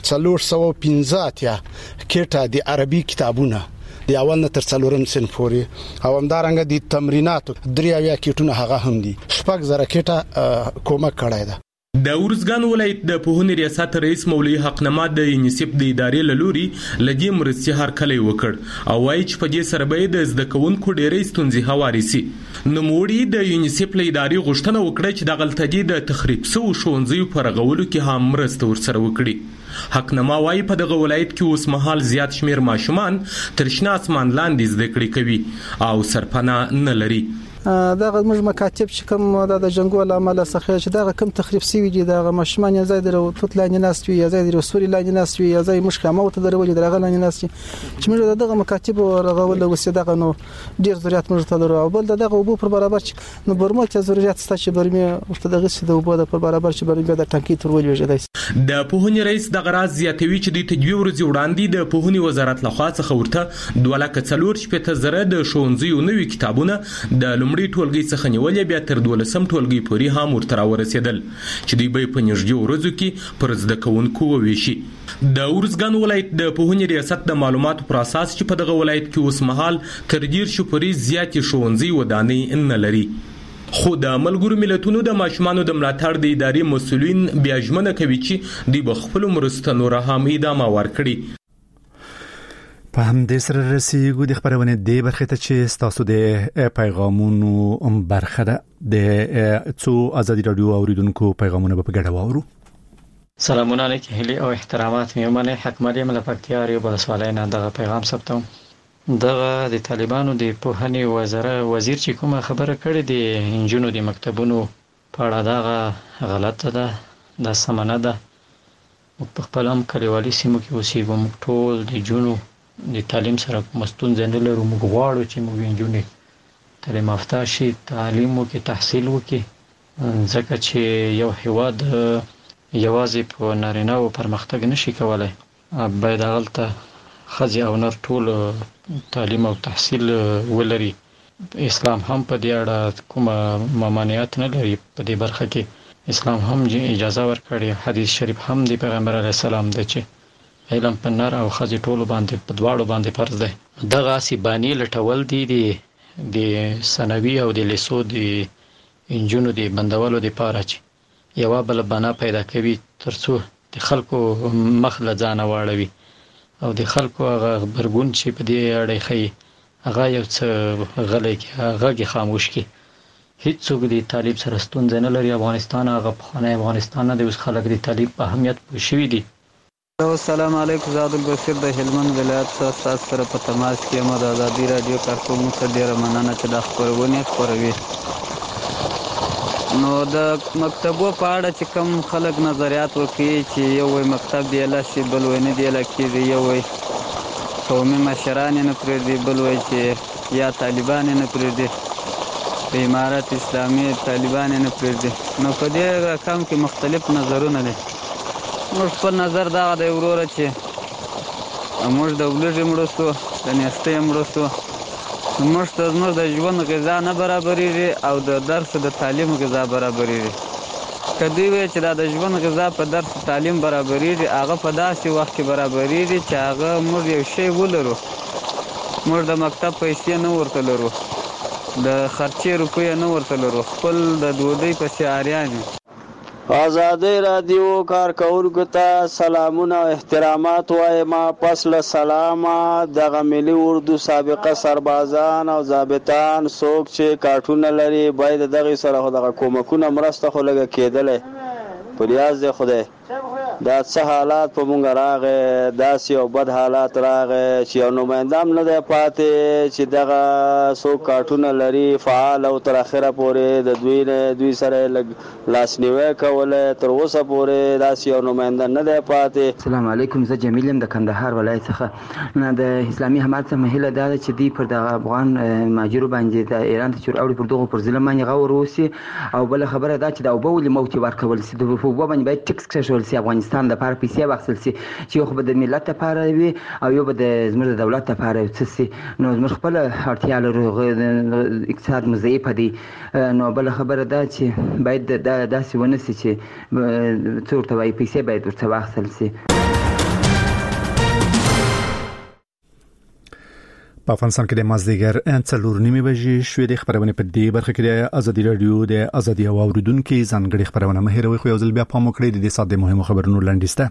415 کټه د عربي کتابونه د اول نه تر څلورم صنف پورې او همدارنګه د تمریناتو 3 کټونه هغه هم دي 6,000 کټه کومک کړای ده. د ورزګان ولایت د پوهنې ریاست رئیس مولوی حقنما د یونیسف د ادارې لوري لدی مرستي هر کله وکړ او وايي چې په دې سره به د زده کوونکو ډېرې ستونزې هواري سي. نوموړي د یونیسف له ادارې غوښتنه وکړه چې د غلطګي د تخریب سو ښوونځیو پر غولو کې هم مرسته ورسره وکړي. حقنما وايي په دغه ولایت کې اوس مهال زیات شمیر ماشومان تر شنه اسمان لاندې زده کړې کوي او سرپناه نه لري. دغه موږ مکاتب چې کوم د جنگول عمل څخه چې دغه کم تخریب سوي دي دغه ماشومان یا زید او توت لاندې ناستوي یا زید رسوري لاندې ناستوي یا زید مشکه مو ته درولې دغه لاندې ناستي چې موږ دغه مکاتب ورغول وسې دغه نو ډیر ضرورت موږ ته لرو او بل دغه وبو پر برابر چې نو برمل ته ضرورت ست چې برمه ورته دغه سي د وبو د پر برابر چې برمه د ټانکی تر ولې وجدای. د پوهنې رئیس د غراز زیاتوي چې د تجوی ورځ وړاندې د پوهنې وزارت لخوا څخه ورته 2,40,000 د ښوونځیو نوي کتابونه د لومړي ټولګي څخه نیولې بیا تر 12م ټولګي پورې هم ورته ورسېدل چې دوی به په نږدې ورځو کې پر زده کوونکو وویشي. د ورزګان ولایت د پوهنې ریاست د معلوماتو پر اساس چې په دغه ولایت کې اوس مهال تر 10 پورې زیاتې ښوونځي ودانۍ نه لري. خو د ملګرو ملتونو د ماشومانو د ملاتړ د ادارې مسؤلین بیا ژمنه کوي چې دوی به خپل مرستو نور هم ادامه ورکړي. په همدې سره رسیدو د خبرونه د برخه ته چې تاسو د پیغامونو برخه د څو ازادي رادیو اوریدونکو پیغامونه په ګډه واورو. سلامونه علیکم هلي او احترامات میمنه حکمري ملپکتیا ریو بلسوالای نه دغه پیغام ثبتوم. دغه د طالبانو د پوهنې وزیر چې کومه خبره کړې د انجونو د مکتبونو په اړه دغه غلطه ده د سمنه ده. په خپل هم کلیوالي سیمو کې اوسېږو موږ ټول د جونو د تعلیم سره مستون زنده لرو. موږ غواړو چې موږ انجونې تعلیم یافته شي تعلیم وکړي تحصیل وکړي ځکه چې یو هیواد یوازې په نارینه او پرمختګ نشي کولای باید هلته ښځې او نر ټول تعلیم او تحصیل ولري. اسلام هم په دې اړه کومه ممانعت نه لري. په دې برخه کې اسلام هم اجازه ورکړي. حدیث شریف هم د پیغمبر علیه السلام دی چې علم په نر او ښځې ټولو باندې په دواړو باندې فرض دی. دغه سیبانی لټول دي د ثانوي او د لیسو د انجونو د بندولو لپاره چې یوه بله بنا پیدا کوي تر څو د خلکو مخ له ځانه واړوي او د خلکو هغه غبرګون چې په دې اړه ښیي هغه یو څه غلی کړي غږ یې خاموش کړي. هیڅوک د تعلیم سره ستونزه نه لري. افغانستان هغه پخوانی افغانستان نه دی. اوس خلک د تعلیم په اهمیت پوه شوي دي. السلام علیکم. زاد البشیر د هلمند ولایت څخه سره په تماس کې یم. د ازادي رادیو کارکونکو ته ډیره مننه چې دا خبرونه خپروي. نو د مکتبو په اړه چې کوم خلک نظریات وکړي چې یو وای مکتب دی لا شي بل وای نه دی لا کېږي یو وای قومي مشران نه پرېږدي بل وای چې یا طالبان نه پرېږدي په امارت اسلامي طالبان نه پرېږدي. نو په دې رقم کې مختلف نظرونه دي. موږ خپل نظر دا دی وروره چې موږ د ولږې مړه شو د نیستۍ مړه شو موږ ته زموږ د ژوند غذا نه برابرېږي او د درس د تعلیم غذا برابرېږي. که دوی وایي چې دا د ژوند غذا په درس تعلیم برابرېږي هغه په داسې وخت کې برابرېږي چې هغه موږ یو شی ولرو. موږ د مکتب پیسې نه ورته لرو د خرچې روپۍ نه ورته لرو خپل د ډوډۍ پسې عاریان یو. آزادی رادیو کارکونکو ته سلامونه او احترامات وایم. پس له سلامه دغه ملي اردو سابقه سربازان او ضابطان څوک چې کارټونه لري باید دغه سره دغه کومکونه مرسته خو لګه کېدلې په ریاض دی خدای. دا څه حالات په مونږ راغې، داسې یو بد حالات راغې چې یو نماینده هم نه دی پاتې چې دغه څوک کارټونه لري فعال او تر اخره پورې د دوی سره لاسنیوی کوله. تر اوسه پورې داسې یو نماینده نه دی پاتې. السلام علیکم، زه جمیل یم د کندهار ولایت څخه. د اسلامي حمایت څخه مهیله دا ده چې دوی پر دغه افغان مهاجرو باندې د ایران ته چور اوړي پر دغه پر ظلم باندې غور وسي. او بل خبره دا چې د اوبه ولې موت ورکول سي، د اوبه باندې باید ټیکس کښول سي، افغانستان د لپاره پیسې واخیستل سي چې یو خو به د ملت لپاره وي او یو به زموږ د دولت لپاره څه سي. نو زموږ خپله اړتیا لرو، اقتصاد مضعیف دی. نو بل خبره دا چې باید داسې ونه سي چې څه ورته وایي پیسې باید ورته واخیستل سي. په افغانستان کې د مازدیګر 4:30 بجې شوې د خبرونه په دې برخه کې د ازادي رادیو د ازادي او اوریدونکو ځانګړي خبرونه مهیروي خو یو ځل بیا پام وکړئ د دې ساده مهمو خبرونو لنډیسته.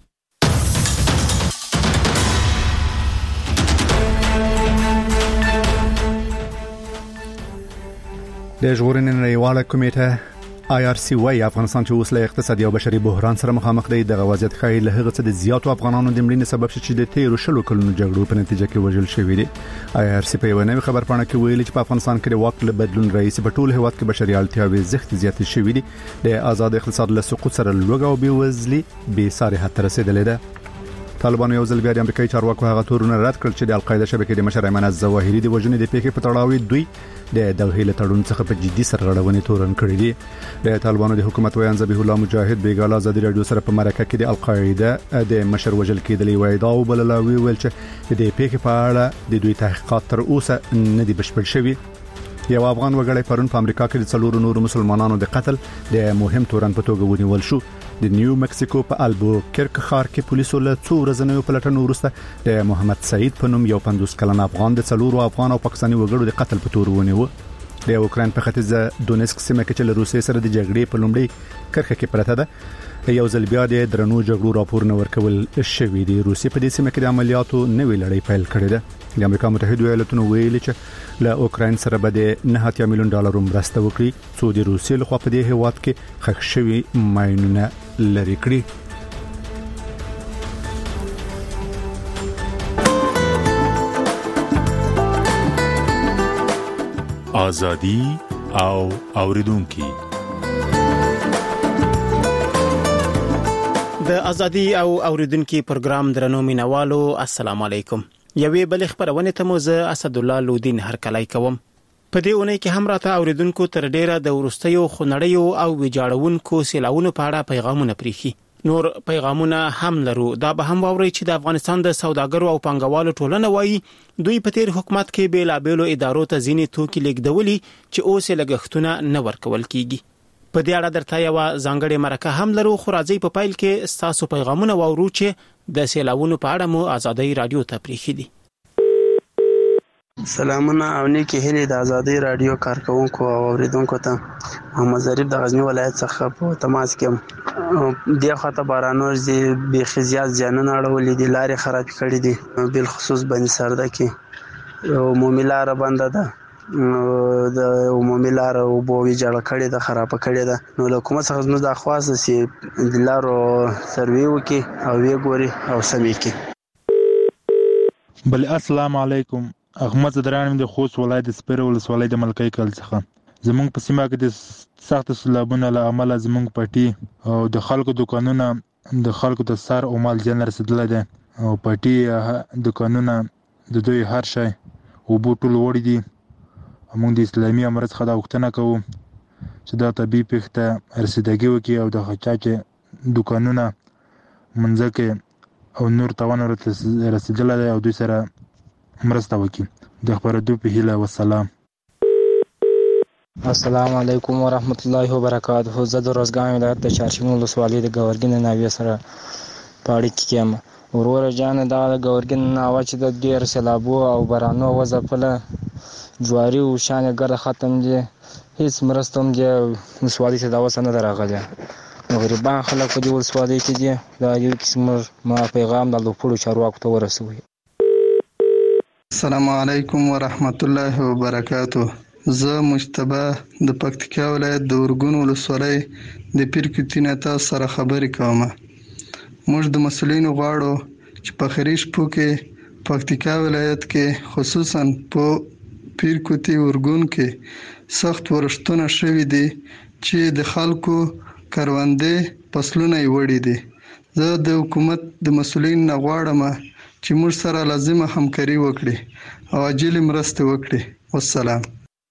د ژغورنې نړیواله کمیټه IRC وايي افغانستان چې اوس له اقتصادي او بشري بحران سره مخامخ دی. د وضعیت ښایي له هغه څه د زیاتو افغانانو د مړینې سبب شي چې د 13 کلونو جګړو په نتیجه کې وژل شوی دي. IRC په یو نوې خبرپاڼه کې ویلي چې په افغانستان کې د واک له بدلون رئیس په ټول هیواد کې بشري اړتیاوې زښت زیاتې شوې دي. د آزاد اقتصاد له سقوط سره لوږه او بېوزلي به ساري حد ته رسیدلې ده. طالبانو یو ځل بیا د امریکایي چارواکو هغه تورونه رد کړل چې د القاعده شبکې د مشر ایمن الظواهري د وژنې د پیښې په تړاو دوی د دوحې له تړون څخه په جدي سرغړونې تورن کړی دي. د طالبانو د حکومت ویان ذبیح الله مجاهد بیګاله ازادي رادیو سره په مرکه کې د القاعده د مشر وژل کېدلې وای دا وبللاوي ویل چې د پیښې په اړه د دوی تحقیقات تر اوسه نه دي بشپړ شوي. یو افغان وګړی پرون په امریکا کې د 4 نورو مسلمانانو د قتل د مهم تورن په توګه ونیول شو. د نیو مکسیکو په البوکرک ښار کې پولیسو له 2 ورځې پلټنو وروسته د محمد سعید په نوم یو 50 کلن افغان د 4 افغان او پاکستاني وګړو د قتل په تور ونیو. د اوکرين په ختیځه دونیسک سیمه کې چې له روسیې سره د جګړې په لومړۍ کرښه کې پرته ده یو ځل بیا د درنو جګړو راپورونه ورکول شوې دي. روسیې په دې سیمه کې د عملیاتو نوې لړۍ پیل کړې ده. د امریکا متحده ایالاتونو ویلي چې له اوکرين سره به د $9 ملیون مرسته وکړي څو د روسیې لخوا په دې هیواد کې ښخ شوي ماینونه لري کړي. ازادي او اوریدونکو د ازادي او اوریدونکو پروګرام درنو مینوالو السلام علیکم. یوې بل خبرونه ته موزه اسد الله لودین هرکلای کوم. په دې اونۍ کې هم راته اوریدونکو تر ډیره د ورستیو خنړیو او ویجاړونکو سیلاونو په اړه پیغامونه پریخي. نور پیغامونه هم لرو. دا به هم ووري چې د افغانستان د سوداګرو او پنګوالو ټولنه وایي دوی په تیر حکومت کې بیلابېلو ادارو ته ځینې توکي لیږدولي چې اوس لګښتونه نه ورکول کیږي. په دې اړه درته یو ځانګړې مرکه هم لرو. خو راځي په پایل کې تاسو پیغامونه وورو چې د سیلاونو په اړه مو ازادي رادیو ته پریخي دي. سلامونه او نیکی هیله د ازادي رادیو کارکونکو او اوریدونکو ته. محمد ظریف د غزنی ولایت څخه په تماس کې د خاطر بارانور زی به خزيات ځانونه اړولې دي، لارې خراب کړې دي، بل خصوص باندې سرده کې یو موملاره بنده ده د عمومي لار او بووي جوړ کړي د خراب کړي ده. نو له کومه څخه زموږ د خواص سي د لارو سروي وکي او وی ګوري او سمي کې. بل السلام علیکم. احمد درانم د خوست ولایت د سپیره ولسوالۍ د ملکۍ کل څخه. زمونږ په سیمه کې د سخت سیلابونو له امله زمونږ پټي او د خلکو دکانونه د خلکو د سر او مال جن رسیدل دي او پټي دکانونه د دوی هر شي او بوټول وړي دي. موږ د اسلامي امارت څخه دا وختنه کوو چې دا طبي پیښه رسیدګي وکي او د خچاچه دکانونه منځکه او نور توان رسیدل دي او دوی سره مرسته وکي. د خبرو په هیله والسلام. السلام علیکم ورحمت الله وبرکاته. زه د روزګان ولایت د چارشمو ولسوالۍ د ګورګین ناوې سره پاړی کېم. ورور جان دا د ګورګین ناوه چې د ډیر سیلابو او بارانو وځپله جواری او شان ګر ختم دي، هیڅ مرستم دي مسوالي ته دا وسنه دراغله. غریبان خلک په دې ولسوالۍ کې دي. دا یو قسم ما پیغام د لوپړو چارواکو ته ورسوي. السلام علیکم ورحمت الله وبرکاتو. زه مجتبی د پکتیکا ولایت د ورګون ولسوالۍ د پیرکوټي نه تاسو سره خبرې کوم. موږ د مسؤلینو غواړو چې په خیري شپو کې پکتیکا ولایت کې خصوصا په پیرکوټي ورګون کې سخت ورښتونه شوي دي چې د خلکو کروندې فصلونه یې وړي دي. زه د حکومت د مسؤلین نه غواړم چې موږ سره لازمه همکاري وکړي او عاجل مرسته وکړي. والسلام.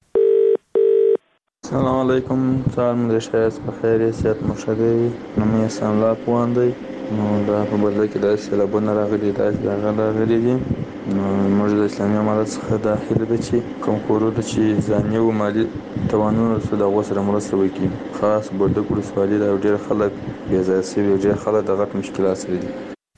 السلام علیکم. سلام ملشایس بخیر سیادت مشهدی نمی اسلام الله پوان دی. نو دا په بدله کې داسې سیلابونه راغلي داسې دغه راغلي دي. نو موږ د اسلامي امارت څخه دا هیله ده چې کوم کورونه چې ځاني او مالي توانونه لري د هغو سره مرسته وکړي. خاص بردک ولسوالي دا ډېر خلک بې ځایه شوي او ډېر خلک د غټ مشکلات سره دي.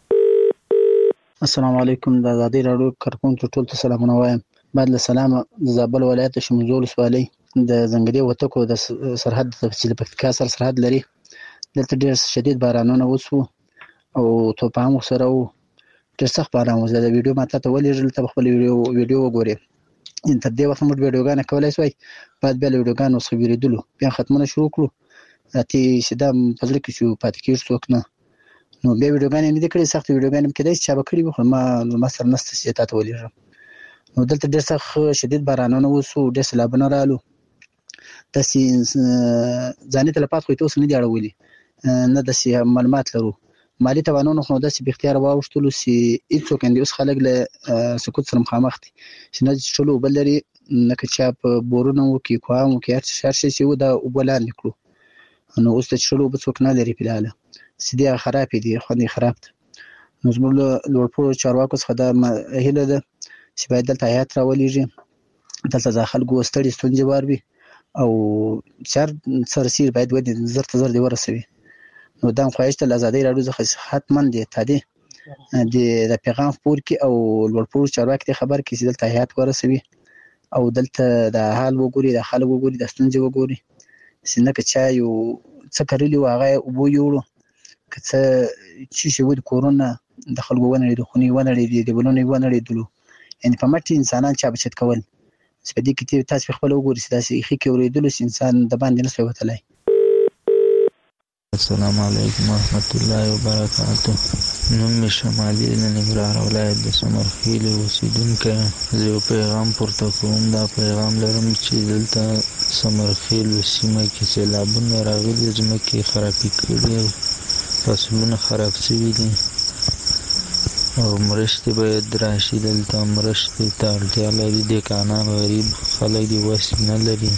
السلام علیکم. د ازادي راډیو کارکونکو ټول ته سلامونه وایم. بعد له سلامه د زابل ولایت شمزو ولسوالۍ د زنګلي وتکو د سرحد چې د پکتیکا سره سرحد لري دلته ډېر شدید بارانونه وشو او توپان سره ډېر سخت باران و. زه د ویډیو ما ته ولېږل ته خپل ویډیو وګورئ. تر دې وخت موږ ویډیوګانې کولی شوی بعد بیا له ویډیوګانو څخه ویرېدلو بیا ختمونه شروع کړو اتې سیده په زړه کې چې پاتې کېږي څوک نه. نو بیا ویډیوګانې نه دي کړې سختې ویډیوګانې هم کېدای شي چا به کړي وي خو ما سره نشته چې تا ته ولېږم. نو دلته ډېر سخت شدید بارانونه وشو ډېر سیلابونه رالو. داسې ځاني تلفات خو یې تر اوسه نه دي اړولي نه داسې معلومات لرو. مالي توانونه خو داسې بې اختیاره واوښتلو چې هېڅوک نه دي. اوس خلک له سقوط سره مخامخ دي چې نه څښلو اوبه لري لکه چا په بورونو کې کوام کې هر شی چې و دا اوبه لاندې کړو. نو اوس د څښلو اوبه څوک نه لري فلحاله سیدې خرابې دي خوند یې خراب ده. نو زموږ له لوړپوړو چارواکو څخه دا هیله ده چې باید دلته هیات راولېږي دلته د خلکو ستړي ستونزې واروي او چار سره سیر باید ودې زر ته زر دې ورسوي. نو دا خواهش ته له ازادۍ راډیو څخه حتما دی تادې د پیغام خپور کې او لوړپوړو چارواکي دې خبر کړي چې دلته هیات ورسوي او دلته د حال وګوري د خلک وګوري د ستونزې وګوري چې نه که چا یو څه کرلي و هغه اوبه یوړو که څه چې و د کورونه د خلکو ونړېدو خونې ونړېدې دیوالونه یې ونړېدلو یعنې په مټ انسانان چا بچت کول چې په دې کې تاسو خپله وګورئ چې داسې ایښې کې اورېدلو چې انسان د باندې نه شوی وتلی. السلام علیکم ورحمت الله وبرکاتو. نوم مې شمالي ننګرهار ولایت د سمرخیلې اوسېدونکی یم. زه یو پیغام پورته کوم. دا پیغام لرم چې دلته سمرخیلو سیمه کې سیلابونه راغلي ځمکې خرابې کړي فصلونه خراب شوي دي او مرستې باید راشي. دلته مرستې ته اړتیا لري. دهقانان غریب خلک دي وس نه لري.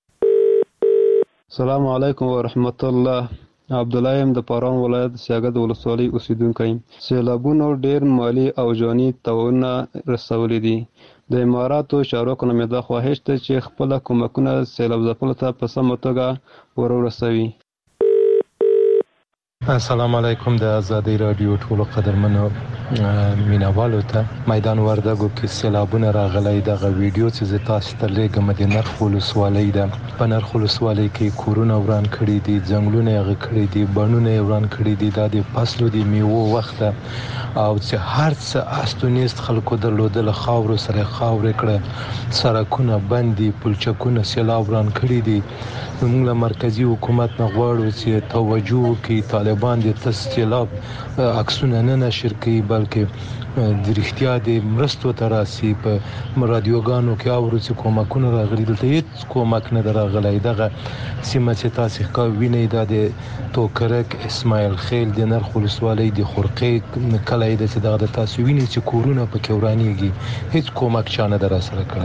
السلام علیکم ورحمت الله. عبدالله یم د پاران ولایت سیاګد ولسوالۍ اوسېدونکی یم. سیلابونو ډېر مالي او جاني تاوانونه رسولي دي. د اماراتو چارواکو نه مې دا خواهش ده چې خپله کومکونه سیلاب ځپلو ته په سمه توګه ورسوي. السلام علیکم. د ازادۍ راډیو ټولو قدرمنو مینوالو ته میدان وردګو کې سیلابونه راغلی دغه ویډیو چې زه تاسو ته لیږم د نرخ ولسوالۍ ده. په نرخ ولسوالۍ کې کورونه وران کړي دي ځنګلونه یې غږ کړي دي بڼونه یې وران کړي دي. دا د فصلو د میوو وخت ده او چې هر څه استونیست خلکو درلودله خاورو سره خاورې کړه سړکونه بند دي پلچکونه سیلاب وران کړي دي. موږ له مرکزي حکومت نه غواړو چې توجه وکړي طالبان د سیلاب عکسونه نه نشر کړي بلکې د رښتیا د مرستو ته راسي. په رادیوګانو کې اورو چې کومکونه راغلي دلته هیڅ کومک نه دی راغلی. دغه سیمه چې تاسو وینئ دا د توکرک اسماعیل خیل د نرخ ولسوالۍ د خرقې کلی دی چې دغه د تاسو وینئ چې کورونه پکې ورانېږي هیڅ کومک چا نه دی راسره کړی.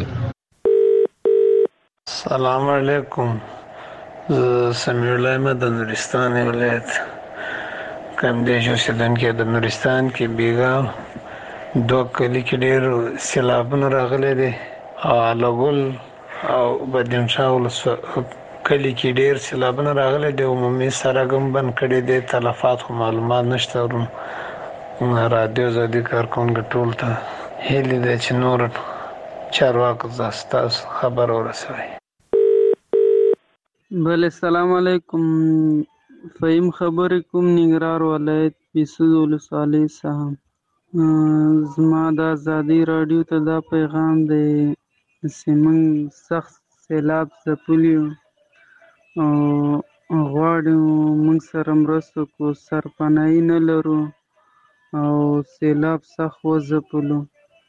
سلام علیکم. سمیع الله یم د نورستان ولایت کمدیش اوسېدونکی د نورستان کې بیګا دوه کلي کې ډېر سیلابونه راغلي دي او الګل او بدینشاه کلي کې ډېر سیلابونه راغلي دي. عمومي سړک هم بند کړی دی. تلفات خو معلومات نشته. رادیو ازادي کارکوونکو ټول ته هیلې ده چې نور چارواکو ستاسو خبر ورسوي. بله السلام علیکم. فهیم خبرې کوم ننګرهار ولایت پیسود ولسوالۍ څخه. زما د ازادي راډیو ته دا پیغام دی چې موږ سخت سیلاب ځپلي او غواړو موږ سره مرسته وکړو. سرپناهي نه لرو او سیلاب سخت وځپلو.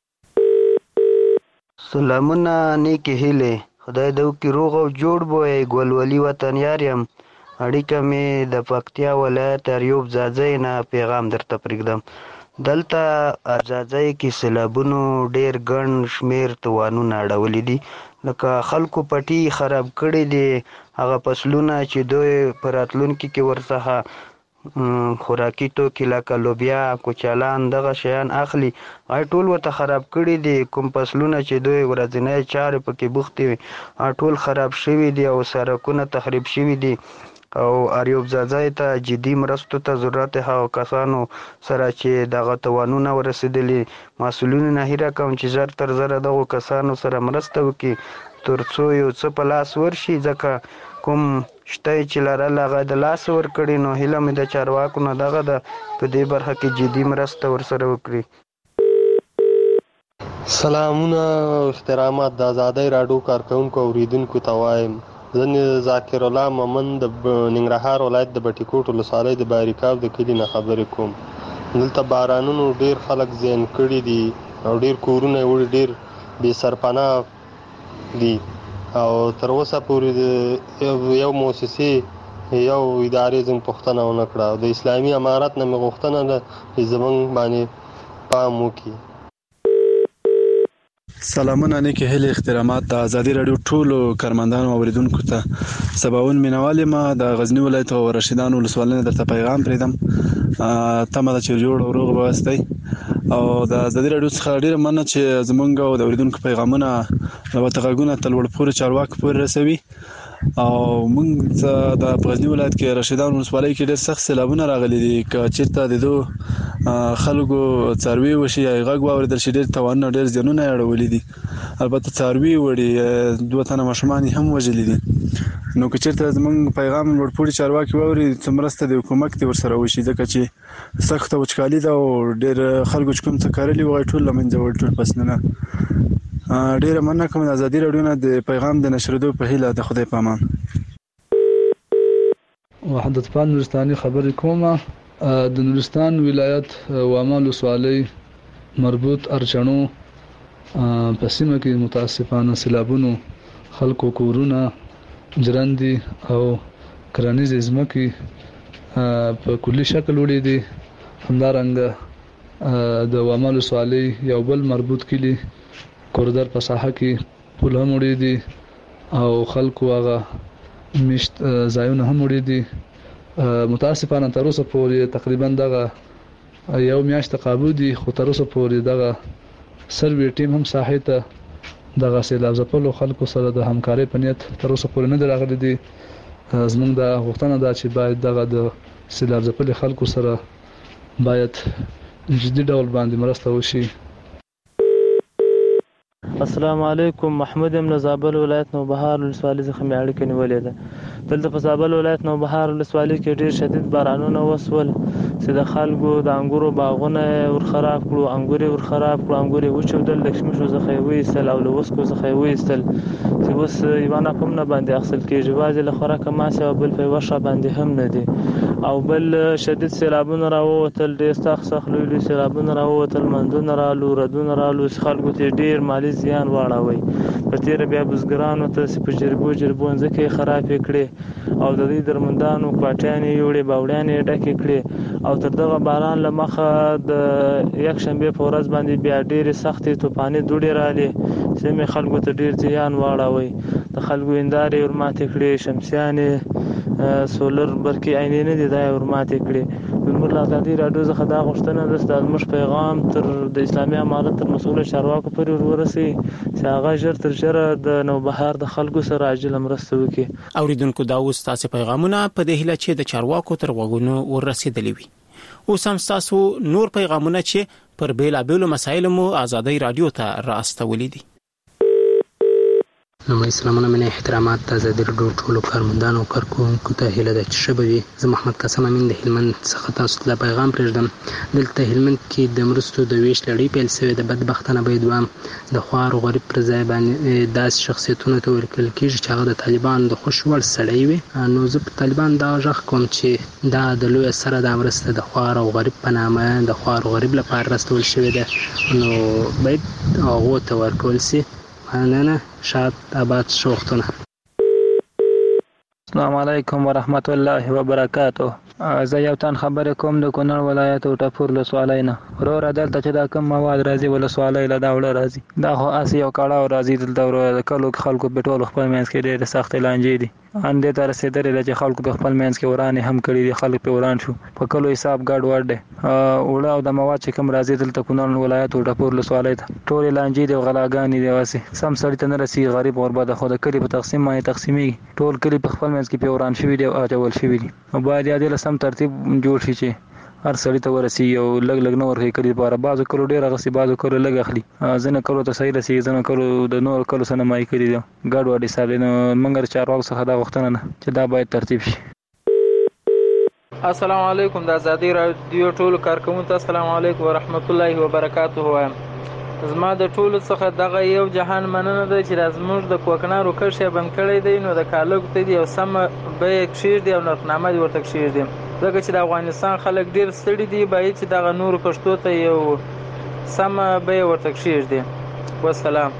سلامونه نیکې هیلې، خدای دې وکړي روغ او جوړ بوی. ګلولي وطن یار یم، اړیکه مې د پکتیا ولایت ایوب ځاځی نه پیغام درته پرېږدم. دلته ځاځی کې سیلابونو ډېر ګڼ شمېر توانونه اړولي دي، لکه خلکو پټي خراب کړي دي. هغه فصلونه چې دوی په راتلونکي کې ورڅخه خوراکي توکي لکه لوبیا، کوچالان، دغه شیان اخلي، هغه ټول ورته خراب کړي دي. کوم فصلونه چې دوی ورځنی چارې پکې بوختې وي ټول خراب شوي دي او سړکونه تخریب شوي دي. او ایوب ځاځی ته جدي مرستو ته ضرورت هغو کسانو سره چې دغه توانونه ورسېدلي. مسؤلینو نه هیله کوم چې زر تر زره دغو کسانو سره مرسته وکړي تر څو یو څه په لاس ورشي، ځکه کوم شته چې لرل هغه د لاس ورکړي. نو هیله مې د چارواکو نه دغه ده په دې برخه کې جدي مرسته ورسره وکړي. سلامونه او احترامات د ازادۍ راډیو کارکونکو اوریدونکو ته وایم. زه ذاکر الله مومن د ننګرهار ولایت د بټي کوټ ولسوالۍ د باریکاب د کلي نه خبرې کوم. دلته بارانونو ډېر خلک زیان کړي دي او ډېر کورونه یې وړي، ډېر بې سرپناه دي او تر اوسه پورې یو مؤسسې یو ادارې زموږ پوښتنه ونه کړه. او د اسلامي امارت نه مې غوښتنه ده چې زموږ باندې پام وکړي. سلامونه نیکې هیلې احترامات د ازادي راډیو ټولو کارمندانو او اوریدونکو ته. سباون مینوال یم د غزنی ولایت او رشیدان ولسوالۍ درته پیغام پرېږدم. تمه ده چې جوړ او روغ به اوسئ او د ازادي راډیو څخه ډېره مننه چې زموږ او د اوریدونکو پیغامونه البته غږونه تر لوړ پورې چارواکو پورې رسوي. او موږ د غزنی ولایت کې رشیدان ولسوالۍ کې ډېر سخت سیلابونه راغلي دي. که چېرته د دو خلکو څاروي وشي یا غږ واورېدل شي ډېر تاوانونه ډېر زیانونه یې اړولي دي. البته څاروي وړي 2 تنه ماشومان هم وژلي دي. نو که چېرته زموږ پیغام لوړ پوړي چارواکي واوري څه مرسته د حکومت دې ورسره وشي، ځکه چې سخته وچکالي ده او ډېر خلکو چې کوم څه کرلي وو ټول له منځه وړل، ټول فصلونه. ډېره مننه کوم د ازادي راډیو نه د پیغام د نشرېدو په هیله. د خدای په امان. وحدت پال نورستاني خبرې کومه. د نورستان ولایت واما ولسوالۍ مربوط ارچڼو په سیمه کې متاسفانه سیلابونو خلکو کورونه جرندي او کرنیزې ځمکې په کلي شکل وړي دي. همدارنګه د واما ولسوالۍ یو بل مربوط کلي کوردر په ساحه کې پول هم وړي دي او خلکو هغه میشت ځایونه هم وړي دي. متاسفانه تر اوسه پورې تقریبا دغه یو میاشت قابو دي، خو تر اوسه پورې دغه سروي ټیم هم ساحې ته دغه سیلاب ځپلو خلکو سره د همکارۍ په نیت تر اوسه پورې نه دي راغلي دي. زموږ د غوښتنه ده چې باید دغه د سیلاب ځپلي خلکو سره باید جدي ډول باندې مرسته وشي. السلام علیکم. محمود یم له زابل ولایت نوبهار ولسوالۍ څخه مې اړیکه نیولې ده. دلته په زابل ولایت نوبهار ولسوالۍ کې ډېر شدید بارانونه وسول چې د خلکو د انګورو باغونه ورخراب کړو، انګور یې ورخراب کړو، انګور یې وچودل، له کشمشو څخه یې وایستل او له وسکو څخه یې وایستل چې اوس یوه نه کوم نه باندې اخیستل کېږي. یوازې له خوراکه ماسې او بل په یوه ښه باندې هم نه دي. او بل شدید سیلابونه راووتل، ډېر سخت لوی لوی سیلابونه راووتل، مندونه رالو، ردونه رالو چې خلکو ته ډېر مالي زیان واړوي. په تېره بیا بزګرانو ته چې په جربو ځمکې یې خرابې کړې او د دوی درمندانو کوټیانې یوړې، باوړیانې یې ډکې کړې. او تر دغه باران له مخه د یکشنبې په ورځ باندې بیا ډېرې سختې طوفاني دوړې رالې چې مې خلکو ته ډېر زیان واړوي. د خلکو هندارې ورماتې کړې، شمسیانې سولر برقي عینې نه دي دا یې ورماتې کړې. زموږ له ازادي راډیو څخه دا غوښتنه ده چې دا زموږ پیغام تر د اسلامي امارت تر مسؤلو چارواکو پورې ورسوي چې هغه ژر تر ژره د نوبهار د خلکو سره عاجله مرسته وکړي. اوریدونکو دا اوس تاسو پیغامونه په دې هیله چې د چارواکو تر غوږونو ورسېدلي وي. اوس هم تاسو نور پیغامونه چې پر بیلابېلو مسایلو مو ازادي راډیو ته راستولي دي. لومړی سلامونه مینه احترامات د ازادي راډیو ټولو کارمندانو او کارکوونکو ته هیله ده چې ښه به وي. زه محمد قاسم امین د هلمند څخه تاسو ته پیغام پرېږدم. دلته هلمند کې د مرستو د ویش لړۍ پیل شوې ده. بدبختانه باید دوام د خوار او غریب پر ځای باندې داسې شخصیتونو ته ورکول کېږي چې هغه د طالبانو د خوښ وړ سړی وي. نو زه په طالبان دا غږ کوم چې دا د لویه سره دا مرسته د خوار او غریب په نامه د خوار او غریب لپاره راستول شوې ده، نو باید هغو ته ورکول شي. مننه. شاد آباد شوختونه. السلام علیکم ورحمت الله وبرکاته. زه یو تن خبرې کوم د کونړ ولایت ټاپور ولسوالۍ نه. وروره دلته چې دا کوم مواد راځي ولسوالۍ له دا وړه راځي، دا خو هسې یو کړاو راځي. دلته وروره د کلو خلکو په ټولو خپل منځ کې ډېرې سختې لانجې دي. اندې ته رسېدلې ده چې خلکو په خپل منځ کې ورانې هم کړي دي. خلک په وران شو، په کلو حساب ګډ وډ دی. وړه او د مواد چې کوم راځي دلته کونړ ولایت ټاپور ولسوالۍ ته ټولې لانجې دي او غلاګانې دي. واسې سم سړي ته نه رسېږي، غریب غربه د خو د کلي په تقسیم باندې تقسیمېږي. ټول کلي په خپل منځ کې په وران شوي دي او اچول شوي دي. باید یا دې له سم ترتیب جوړ شي چې هر سړي ته ورسېږي او لږ لږ نه ورکوي کلي لپاره. بعضو کلو ډېر اخلي، بعضو کلو لږ اخلي. ځینې کلو ته صحیح رسېږي، ځینې کلو د نورو کلو سره مایع کړي دي. ګډ وډ حساب دی. نو موږ د چارواکو څخه دا غوښتنه ده چې دا باید ترتیب شي. السلام علیکم. د ازادي راډیو ټولو کارکوونکو ته السلام علیکم ورحمت الله وبرکاته وایم. زما د ټولو څخه دغه یو جهان مننه ده چې دا زموږ د کوکنارو کښ یې بند کړی دی. نو د کالګو ته دي او سمه بیه کښېږدي او نرخنامه دې ورته کښېږدي، ځکه چې د افغانستان خلک ډېر ستړي دي. باید چې دغه نورو پښتو ته یو سمه بیه ورته کښېږدي. والسلام.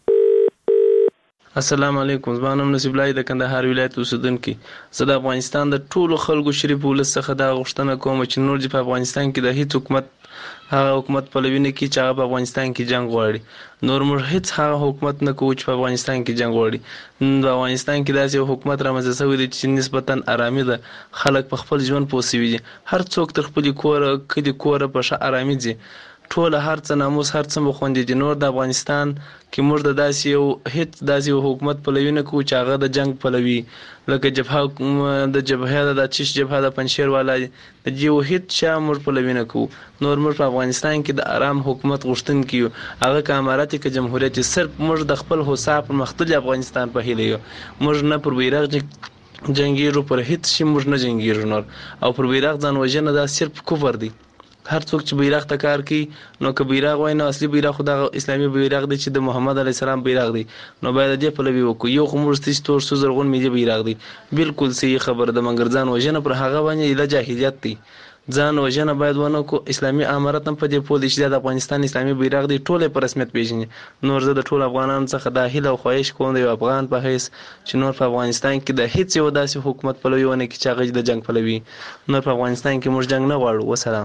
السلام علیکم. زما نوم نصیب الله د کندهار ولایت اوسیدونکی. زه د افغانستان د ټولو خلکو شریف ولس څخه دا غوښتنه کوم چې نور چې په افغانستان کې د هیڅ حکومت هغه حکومت پلوي نه کړي چې هغه په افغانستان کې جنګ غواړي. نور موږ هیڅ هغه حکومت نه کوو چې په افغانستان کې جنګ غواړي. په افغانستان کې داسې یو حکومت رامنځته شوی دی چې نسبتا آرامي ده. خلک په خپل ژوند پوه شوي دي. هر څوک تر خپلې کوره کلي کوره په ښه آرامي ځي. ټول هر څه ناموس هر څه مخوندي دي. نور د افغانستان کې موږ د داسې یو هیڅ داسې یو حکومت پلوي نه کوو چې هغه د جنگ پلوي، لکه جبهه د جبهه د چش جبهه د پنشیر والا د یو هیڅ شا موږ پلوي نه کوو. نور موږ په افغانستان کې د آرام حکومت غوښتونکي یو. هغه که امارات که جمهوریت، صرف موږ د خپل هوسا پر مختلف افغانستان په هیله یو. موږ نه پر بیرغ جنگیږو، پر هیڅ شي موږ نه جنگیږو. نور او پر بیرغ ځان وژنه دا صرف کفر دی. هر څوک چې بیرغ ته کار کوي، نو که بیرغ وای نو اصلي بیرغ خو د اسلامي بیرغ دی چې د محمد علیه السلام بیرغ دی، نو باید دې پلوي وکړو. یو خو موږ ستاسو تور سو زرغون ملي بیرغ دی. بالکل صحیح خبره ده. مګر ځان وژنه پر هغه باندې د جاهلیت دی. ځان وژنه باید ونه کو. اسلامي امارت هم په دې پوه دي چې د افغانستان اسلامي بیرغ دی، ټول په رسمیت پیژني. نور زه د ټول افغانانو څخه د هیله او خواهش کوم د یو افغان په حیث چې نور په افغانستان کې د هیڅ یو داسې حکومت پلوي ونه کړي چې هغه د جنگ پلوي. نور په افغانستان کې موږ جنگ نه غواړو. وسلام.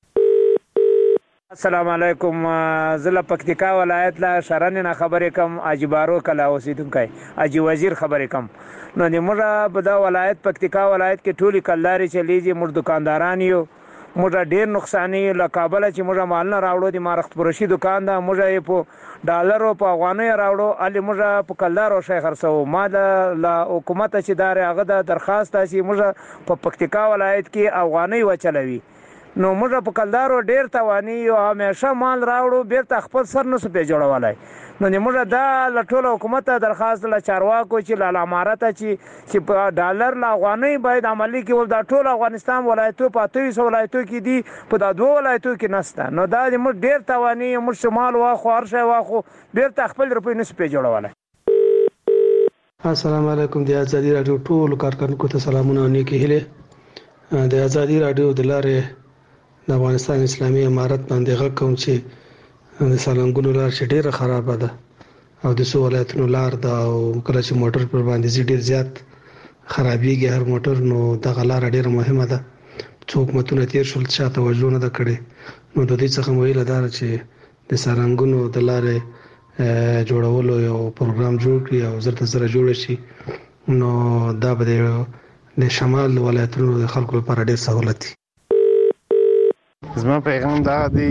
السلام علیکم. زه له پکتیکا ولایت له شرن نه خبرې کوم. اجبارو کلا اوسیدونکی اجي وزیر خبرې کوم. نو د موږ په دا ولایت پکتیکا ولایت کې ټولې کلدارې چلیږي. موږ دکانداران یو. موږ ډېر نقصان یې له کابله چې موږ مال نه راوړو. د مارخت پروشي دکان ده، موږ یې په ډالرو په افغانیو راوړو. الې موږ په کلدارو شی خرڅوو. ما د حکومت چې دا هغه د درخواست چې موږ په پکتیکا ولایت کې افغانۍ وچلوي. نو موږ په کلدارو ډېر تواني یو، همیشه مال راوړو بیرته خپل سر نسو پې جوړولی. نو موږ دا له ټوله حکومت ته درخواست له چارواکو چې له امارت چې په ډالر له افغانۍ باید عملي کړي. دا ټول افغانستان ولایتو په 28 ولایتو کې دي، په دا 2 ولایتو کې نشته. نو دا موږ ډېر تواني موږ شمال واخو هر شی واخو بیرته خپل روپۍ نسو پې جوړولی. السلام علیکم. د ازادي راډیو ټولو کارکوونکو ته سلامونه او نیکې هیلې. د ازادي راډیو د لارې د افغانستان اسلامي امارت باندې غږ کوم چې د سالنګونو لار چې ډېره خرابه ده او د څو ولایتونو لار ده، او کله چې موټر پر باندې ځي ډېر زیات خرابېږي هر موټر. نو دغه لاره ډېره مهمه ده. څو حکومتونه تېر شول چا توجه نه ده کړې. نو د دې څخه مو هیله ده چې د سالنګونو د لارې جوړولو یو پروګرام جوړ کړي او زر تر زره جوړ شي. نو دا به د شمال ولایتونو د خلکو لپاره ډېر سهولت وي. زما پیغام دا دی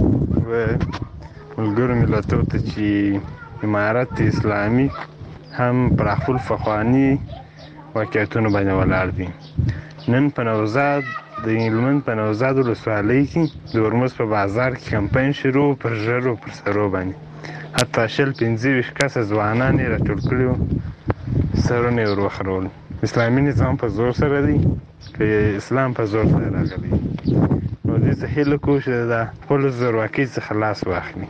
ملګرو ملتونو ته چې امارت اسلامي هم پر خپل فخواني واقعیتونو باندې ولاړ دي. نن په نوزاد د هلمند په نوزاد ولسوالۍ کې د هرمز په بازار کې کمپاین شروع پر ژرو پر سرو باندې حتی 25 کسه ځوانان یې راټول کړي وو، سرونه یې ور وخرول. اسلامي نظام په زور سره دی که اسلام په زور سره راغلی؟ نو دې څه هیله کوو چې د خپلو زورواکۍ څخه لاس واخلي.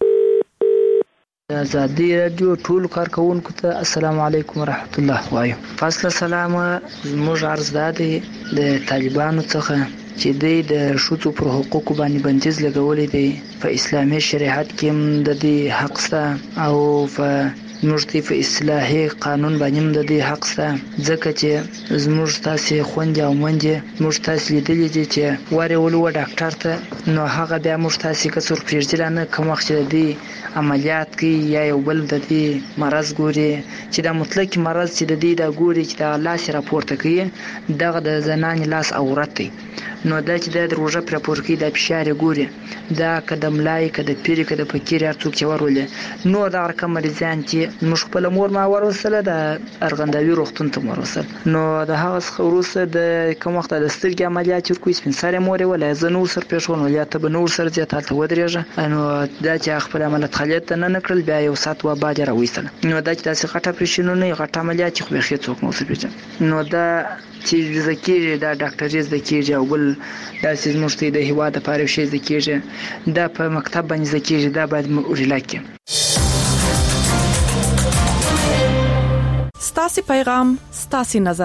ازادي رادیو ټول کارکونکو ته السلام علیکم ورحمت الله وایم. فاصله سلام. زموږ عرض دا دی د طالبانو څخه چې دوی د ښځو پر حقوقو باندې بندیز لګولی دی. په اسلامي شریعت کې هم د دې حق شته او په موږ په اصلاحي قانون باندې هم د دې حق شته، ځکه چې زموږ تاسې خویندې او میندې موږ تاسې لیدلي دي چې ورولو ډاکټر ته، نو هغه بیا موږ تاسې که څوک پرېږدي نه کوم وخت چې د دې عملیات کوي یا یو بل د دې مرض ګوري چې دا مطلق مرض چې د دې دا ګوري چې دا لاس راپورته کوي دغه د زنانې لاس عورت دی. نو دا چې دا د روژه پرې راپور کوي دا فشار یې ګوري، دا که د ملای که د پیري که د فقیر هر څوک چې ورولي. نو دغه رقم مریضان چې موږ خپله مور ما وروستله د ارغنداوي روغتون ته وروستل، نو د هغه څخه وروسته د کوم وخت د سترګې عملیات چې ورکوي سپین سرې مور یې ولی زه نه ورسره پرېښول، یا ته به نه ورسره ځې ته هلته ودرېږه. نو دا چې خپل عملیات خلیت ته نه کړل بیا یو ساعت بعد یې راویستله. نو دا چې داسې غټ اپرېشنونه یې غټ عملیات چې خو بیخي څوک نه ورسره پېژني. نو دا چې زده کېږي دا ډاکټري زده کېږي او بل داسې زموږ ته د هېواد دپاره یو شی زده کېږي دا په مکتب باندې زده کېږي، دا باید ریلا کړي. ستاسې پیغام ستاسې نظر.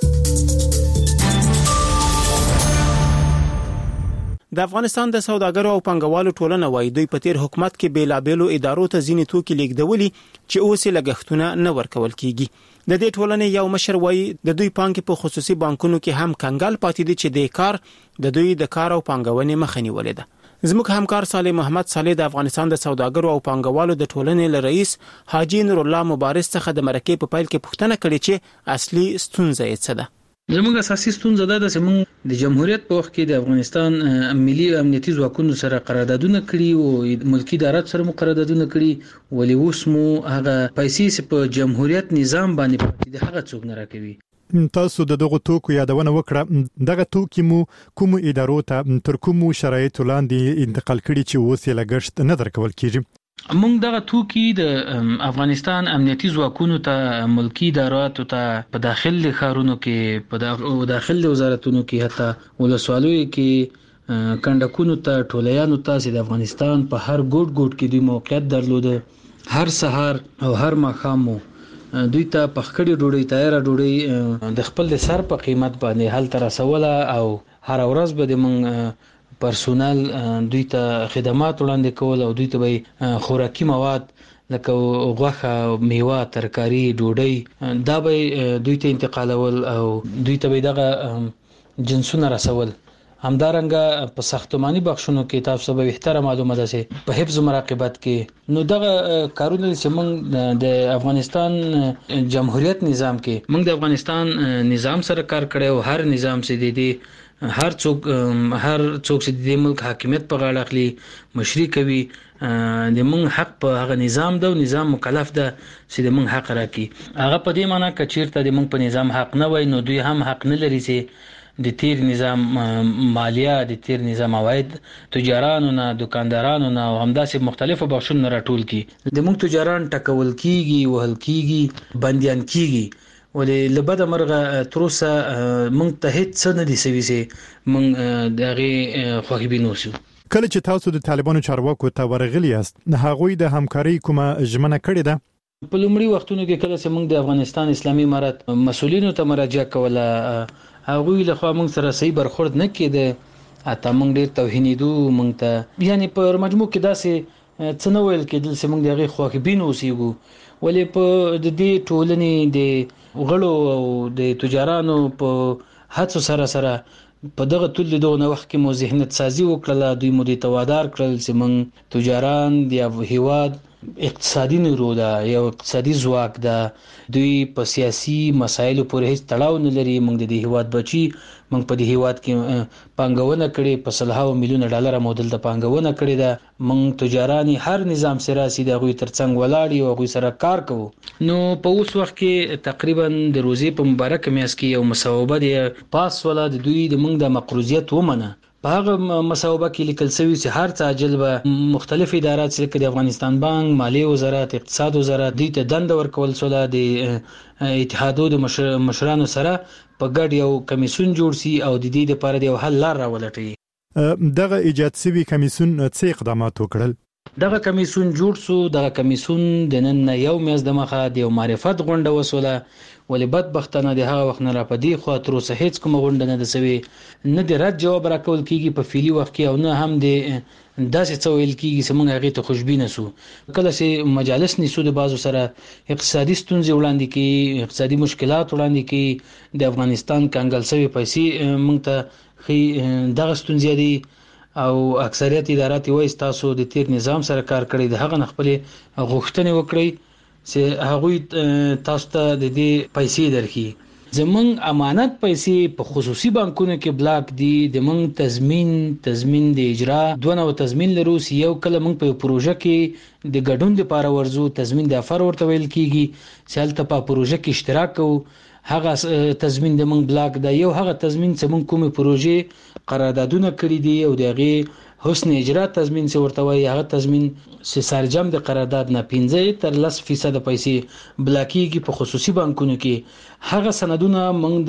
د افغانستان د سوداګرو او پانګوالو ټولنه وايي دوی په تیر حکومت کې بیلابېلو ادارو ته ځینې توکي لیږدولي چې اوس یې لګښتونه نه ورکول کیږي. د دې ټولنې یو مشر وايي د دوی پانګې په خصوصي بانکونو کې هم کنګال پاتې دي چې د کار د دوی د کار او پانګونې مخه نیولې ده. زموږ همکار صالح محمد صالح د افغانستان د سوداګرو او پانګوالو د ټولنې له رئیس حاجی نور الله مبارز څخه د مرکې په پیل کې پوښتنه کړې چې اصلي ستونزه یې څه ده. زموږ اساسي ستونزه دا ده چې موږ د جمهوریت په وخت کې د افغانستان ملي امنیتي ځواکونو سره قراردادونه کړي او ملکی ادارات سره مو قراردادونه کړي، ولې اوس مو هغه پیسې په جمهوریت نظام باندې پاتې دي، هغه څوک نه راکوي. تاسو د دغه توکو یادونه وکړه، دغه توکي مو کوم ادارو ته تر کوم شرایطو لاندې انتقال کړي چې اوس یې لګښت نه درکول کیږي؟ موږ دغه توکي د افغانستان امنیتي ځواکونو ته، ملکی اداراتو ته، په داخلي ښارونو کې، په داخلي وزارتونو کې، حتی ولسوالیو کې، کنډکونو ته، ټولیانو ته چې د افغانستان په هر ګوټ ګوټ کې دوی موقعیت درلوده. هر سهار او هر ماښام دوی ته پخکړې ډوډۍ، تیاره ډوډۍ د خپل د سر په قیمت باندې هلته رسوله او هر ورځ به د موږ پرسونل دوی ته خدمات وړاندې کول او دوی ته به خوراکي مواد لکه غوښه، میوه، ترکاري، ډوډۍ دا به دوی ته انتقالول او دوی ته به دغه جنسونه رسول. همدارنګه په ساختماني بخشونو کې تاسو به بهتره معلومه ده چې په حفظ مراقبت کې نو دغه کارونه چې موږ د افغانستان جمهوریت نظام کې موږ د افغانستان نظام سره کار کړی او هر نظام چې دی هر څوک چې د ملک حاکمیت په غاړه اخلي مشري کوي، د موږ حق په هغه نظام ده او نظام مکلف ده چې د موږ حق راکړي. هغه په دې معنی که چیرته د موږ په نظام حق نه وای نو دوی هم حق نه لري چې د تیر نظام مالیه، د تیر نظام عواید تجارانو نه، دکاندارانو نه او همداسې مختلفو بخشونو راټول کی. د موږ تجاران ټکول کیږي، وهل کیږي، بندیان کیږي، ولې لبد مرغه تروسه مونږ ته هیڅ څه نه دي سوي چې مونږ دغه خوښبین اوسو. کله چې تاسو د طالبانو چارواکو ته ورغلی یاست، هغوی د همکاري کومه ژمنه کړې ده؟ په لومړي وختونو کې کله چې موږ د افغانستان اسلامي امارت مسؤلینو ته مراجعه کوله، هغوی له خوا موږ سره صحیح برخورد نه کېده، حتی موږ ډېر توهینېدو. موږ ته یعنی په مجموع کې داسې څه نه ویل کېدل چې موږ د هغې خوښبین اوسېږو، ولې په د دې ټولنې د غړو او د تجارانو په هڅو سره په دغه ټول دغه وخت کې مو ذهنیت سازي وکړه، دوی مو د توادار کړل چې موږ تجاران د هیواد اقتصادي نیرو ده، یو اقتصادي ځواک ده، دوی په سیاسي مسایلو پورې هیڅ تړاو نه لري. موږ د دې هیواد بچي، موږ په دې هیواد کې پانګونه کړې، په سلهاو میلیونه ډالر مو دلته پانګونه کړې ده. موږ تجاران هر نظام سره سي د هغوی ترڅنګ ولاړ او هغوی سره کار کوو. نو په اوس وخت کې تقریبا د روزې په مبارک میاشت کې یو مصوبه دی پاس ولا د دوی د موږ د مقروضیت ومنه په هغه مسوبه کې لیکل شوی چې هر څه عاجل به مختلف ادارات لکه د افغانستان بانک، مالیه وزارت، اقتصاد وزارت دوی ته دنده ورکول شوله د اتحادو د مشرانو سره په ګډ یو کمیسیون جوړ شي او د دې لپاره د یو حل لار راولټي. دغه ایجاد شوی کمیسیون څه اقدامات وکړل؟ دغه کمیسیون جوړ شو. دغه کمیسیون د نن یو میاشت د مخه د یو معرفت غونډه وسوله، ولې بدبختانه د هغه وخت نه را پدې خو تر اوسه هیڅ کومه غونډه نه ده سوې، نه د رد جواب راکول کیږي په فعلي وخت کې، او نه هم د داسې څه ویل کیږي چې موږ هغې ته خوشبینه سو. کله چې مجالس نیسو د بازو سره اقتصادي ستونزې وړاندې کوي، اقتصادي مشکلات وړاندې کوي، د افغانستان کنګل شوي پیسې موږ ته ښیي دغه ستونزې دي، او اکثریت ادارات وایي تاسو د تیر نظام سره کار کړی، د هغه نه خپلې غوښتنې وکړئ چې هغوی تاسو ته د دې پیسې درکړي. زمونږ امانت پیسې په خصوصي بانکونو کې بلاک دي. د موږ تضمین د اجرا دوه نوع تضمین لرو، یو کله موږ په پروژه کې د ګډون لپاره ورزو، تضمین د افر ورته ویل کیږي چې هلته په پروژه کې اشتراک کوو، هغه تضمین د موږ بلاک ده. یو هغه تضمین چې موږ کومه پروژې قراردادونه کړی دي او دغه حسن اجرا تضمین څه ورته وایي، هغه تضمین چې سرجم د قرارداد نه 15 تر 10% پیسې بلاکیږي په خصوصي بانکونو کې. هغه سندونه موږ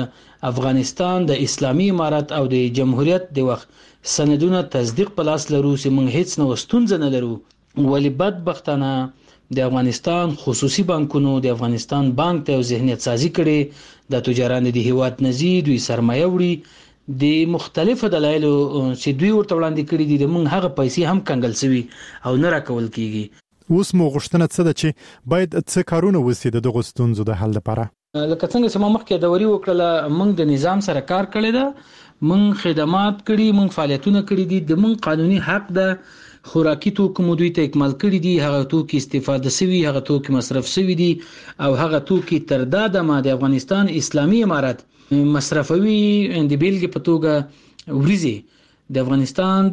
د افغانستان د اسلامي امارت او د جمهوریت د وخت سندونه تصدیق په لاس لرو چې موږ هیڅ نو ستونزه نه لرو، ولی بدبختانه د افغانستان خصوصي بانکونو د افغانستان بانک ته ذهنیت سازي کړي، د تجاران د هیواد نزي دوی سرمایه وړي د مختلفو دلایلو چې دوی ورته وړاندې کړي دي، د موږ هغه پیسې هم کنګل شوي او نه راکول کیږي. اوس مو غوښتنه څه ده چې باید څه کارونه وشي د دغو ستونزو د حل لپاره؟ لکه څنګه چې ما مخکې دوري وکړله، موږ د نظام سره کار کړی ده، موږ خدمات کړي، موږ فعالیتونه کړي دي، د موږ قانوني حق ده خوراکي توکو مو دوی ته اکمال کړي دي، هغه توکي استفاده شوي، هغه توکي مصرف شوي دي، او هغه توکي تر دا دمه د افغانستان اسلامي امارت مصرفوي. د بیلګې په توګه وریځې د افغانستان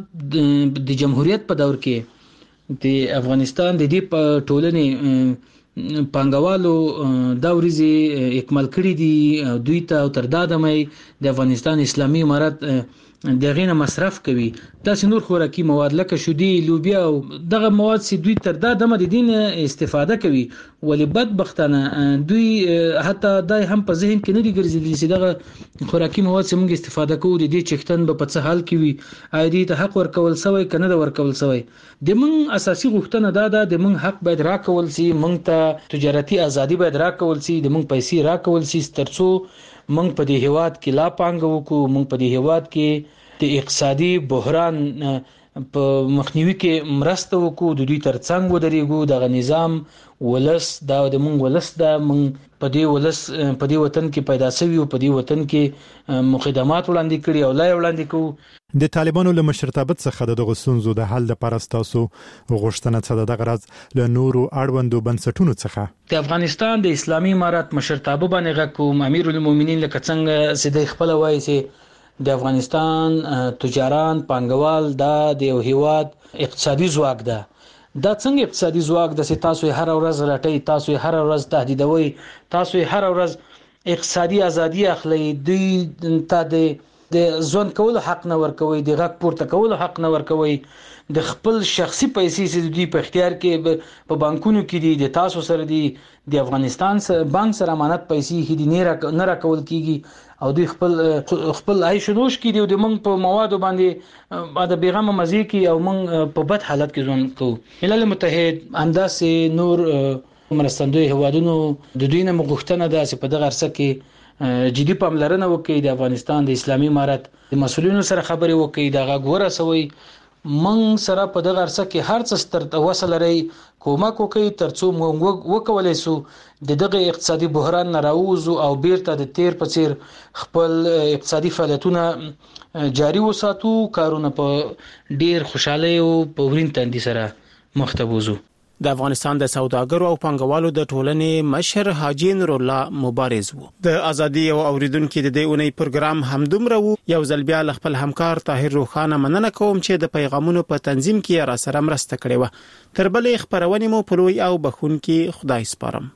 د جمهوریت په دور کې د افغانستان د دې په ټولنې پانګوالو دا وریځې اکمال کړي دي دوی ته، او تر دا دمه د افغانستان اسلامي امارت دغه نه مصرف کوي. تاسو نور خوراکي مواد لکه شودي، لوبیا او دغه مواد چې دوی تر دا دمه د دین استفاده کوي، ولې بدبختانه دوی حتی دای هم په ذهن کې نه دي ګرځېدلي چې دغه خوراکي مواد چې موږ استفاده کوو د دې چښتن به په څه حال کې وي، آیا دې ته حق ورکول شوی که نه ده ورکول شوی. د موږ اساسي غوښتنه دا ده د موږ حق باید راکول شي، موږ ته تجارتي ازادي باید راکول شي، د موږ پیسې راکول شي ترڅو موږ په دې هیواد کې لا پانګه وکړو، موږ په دې هیواد کې د اقتصادي بحران په مخنیوي کې مرسته وکړو، د دوی ترڅنګ ودرېږو. دغه نظام ولس دا د موږ ولس دا موږ په دې ولس په دې وطن کې پیدا شوي او په دې وطن کې مقدمات وړاندې کړي او لا وړاندې کوو. د طالبانو له مشرتابت څخه د دغه ستونزو د حل لپاره تاسو غوښتنه څه ده؟ دغه راز له نورو اړوندو بنسټونو څخه د افغانستان د اسلامي امارت مشرتابه باندې غږ کوم. امیر المؤمنین لکه څنګه چې د خپل وایي چې د افغانستان تجاران پانګوال دا د یو هیواد اقتصادي ځواک ده. دا څنګه اقتصادي ځواک د چې تاسو هر ورځ راټي، تاسو هر ورځ تهدیدوي، تاسو هر ورځ اقتصادي ازادي اخلي، دوی ته د ځوان کولو حق نه ورکوي، د غږ پورته کولو حق نه ورکوي، د خپل شخصي پیسې چې دوی په اختیار کې په بانکونو کې دي د تاسو سره دي، د افغانستان بانک سره امانت پیسې هدي نه راکول کیږي، او دوی خپل عيش نوش کې دي او د موږ په موادو باندې د بیغمه مزي کې او موږ په بد حالت کې ژوند کوو. ملل متحد انداسې نور مرستندوی هوادونو د دوی نه مغښتنه ده چې په دغه عرصه کې جدي پاملرنه وکړي، د افغانستان د اسلامي امارت د مسؤلینو سره خبرې وکړي، دا غږ ورسوي. من سره په دغه عرصه کې هر څه ستر وصل لري کومک وکړي ترڅو موږ وکولای شو د دغه اقتصادي بحران نه راوځو او بیرته د تیر په څیر خپل اقتصادي فعالیتونه جاري وساتو، کارونه په ډیر خوشاله او په ورین تندي سره مخ ته وځو. د افغانستان د سوداګرو او پانګوالو د ټولنې مشر حاجی نور الله مبارز وو. د ازادي او اوریدونکو د دې اونۍ پروګرام همدومره وو. یو ځل بیا خپل همکار طاهر روخانه مننه کوم چې د پیغامونو په تنظیم کې را سره مرسته کړې و. تر بلې خبرونه مو په لوی او بخونکي خدای سپارم.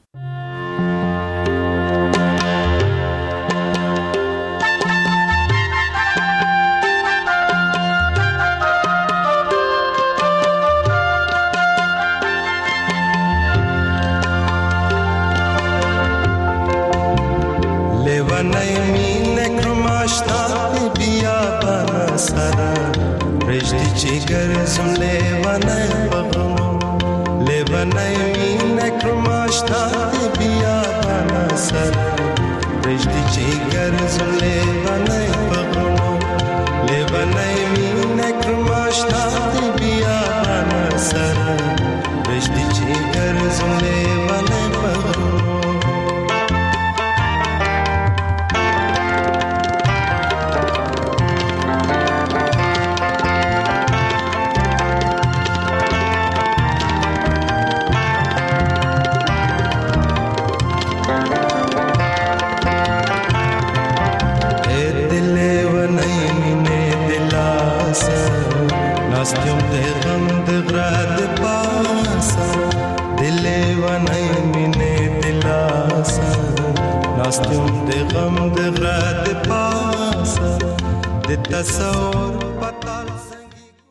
چیگر زمله ونای بغم لیونای مینه کرماشتا بیا بنا سر رشدی چیگر زمله ونای بغم لیونای مینه کرماشتا بیا بنا سر رشدی چیگر زمله ونای بغم ناستم ده غم ده غراد پاسا دلی ونای مینه دلاسا ناستم ده غم ده غراد پاسا ده تصور پتال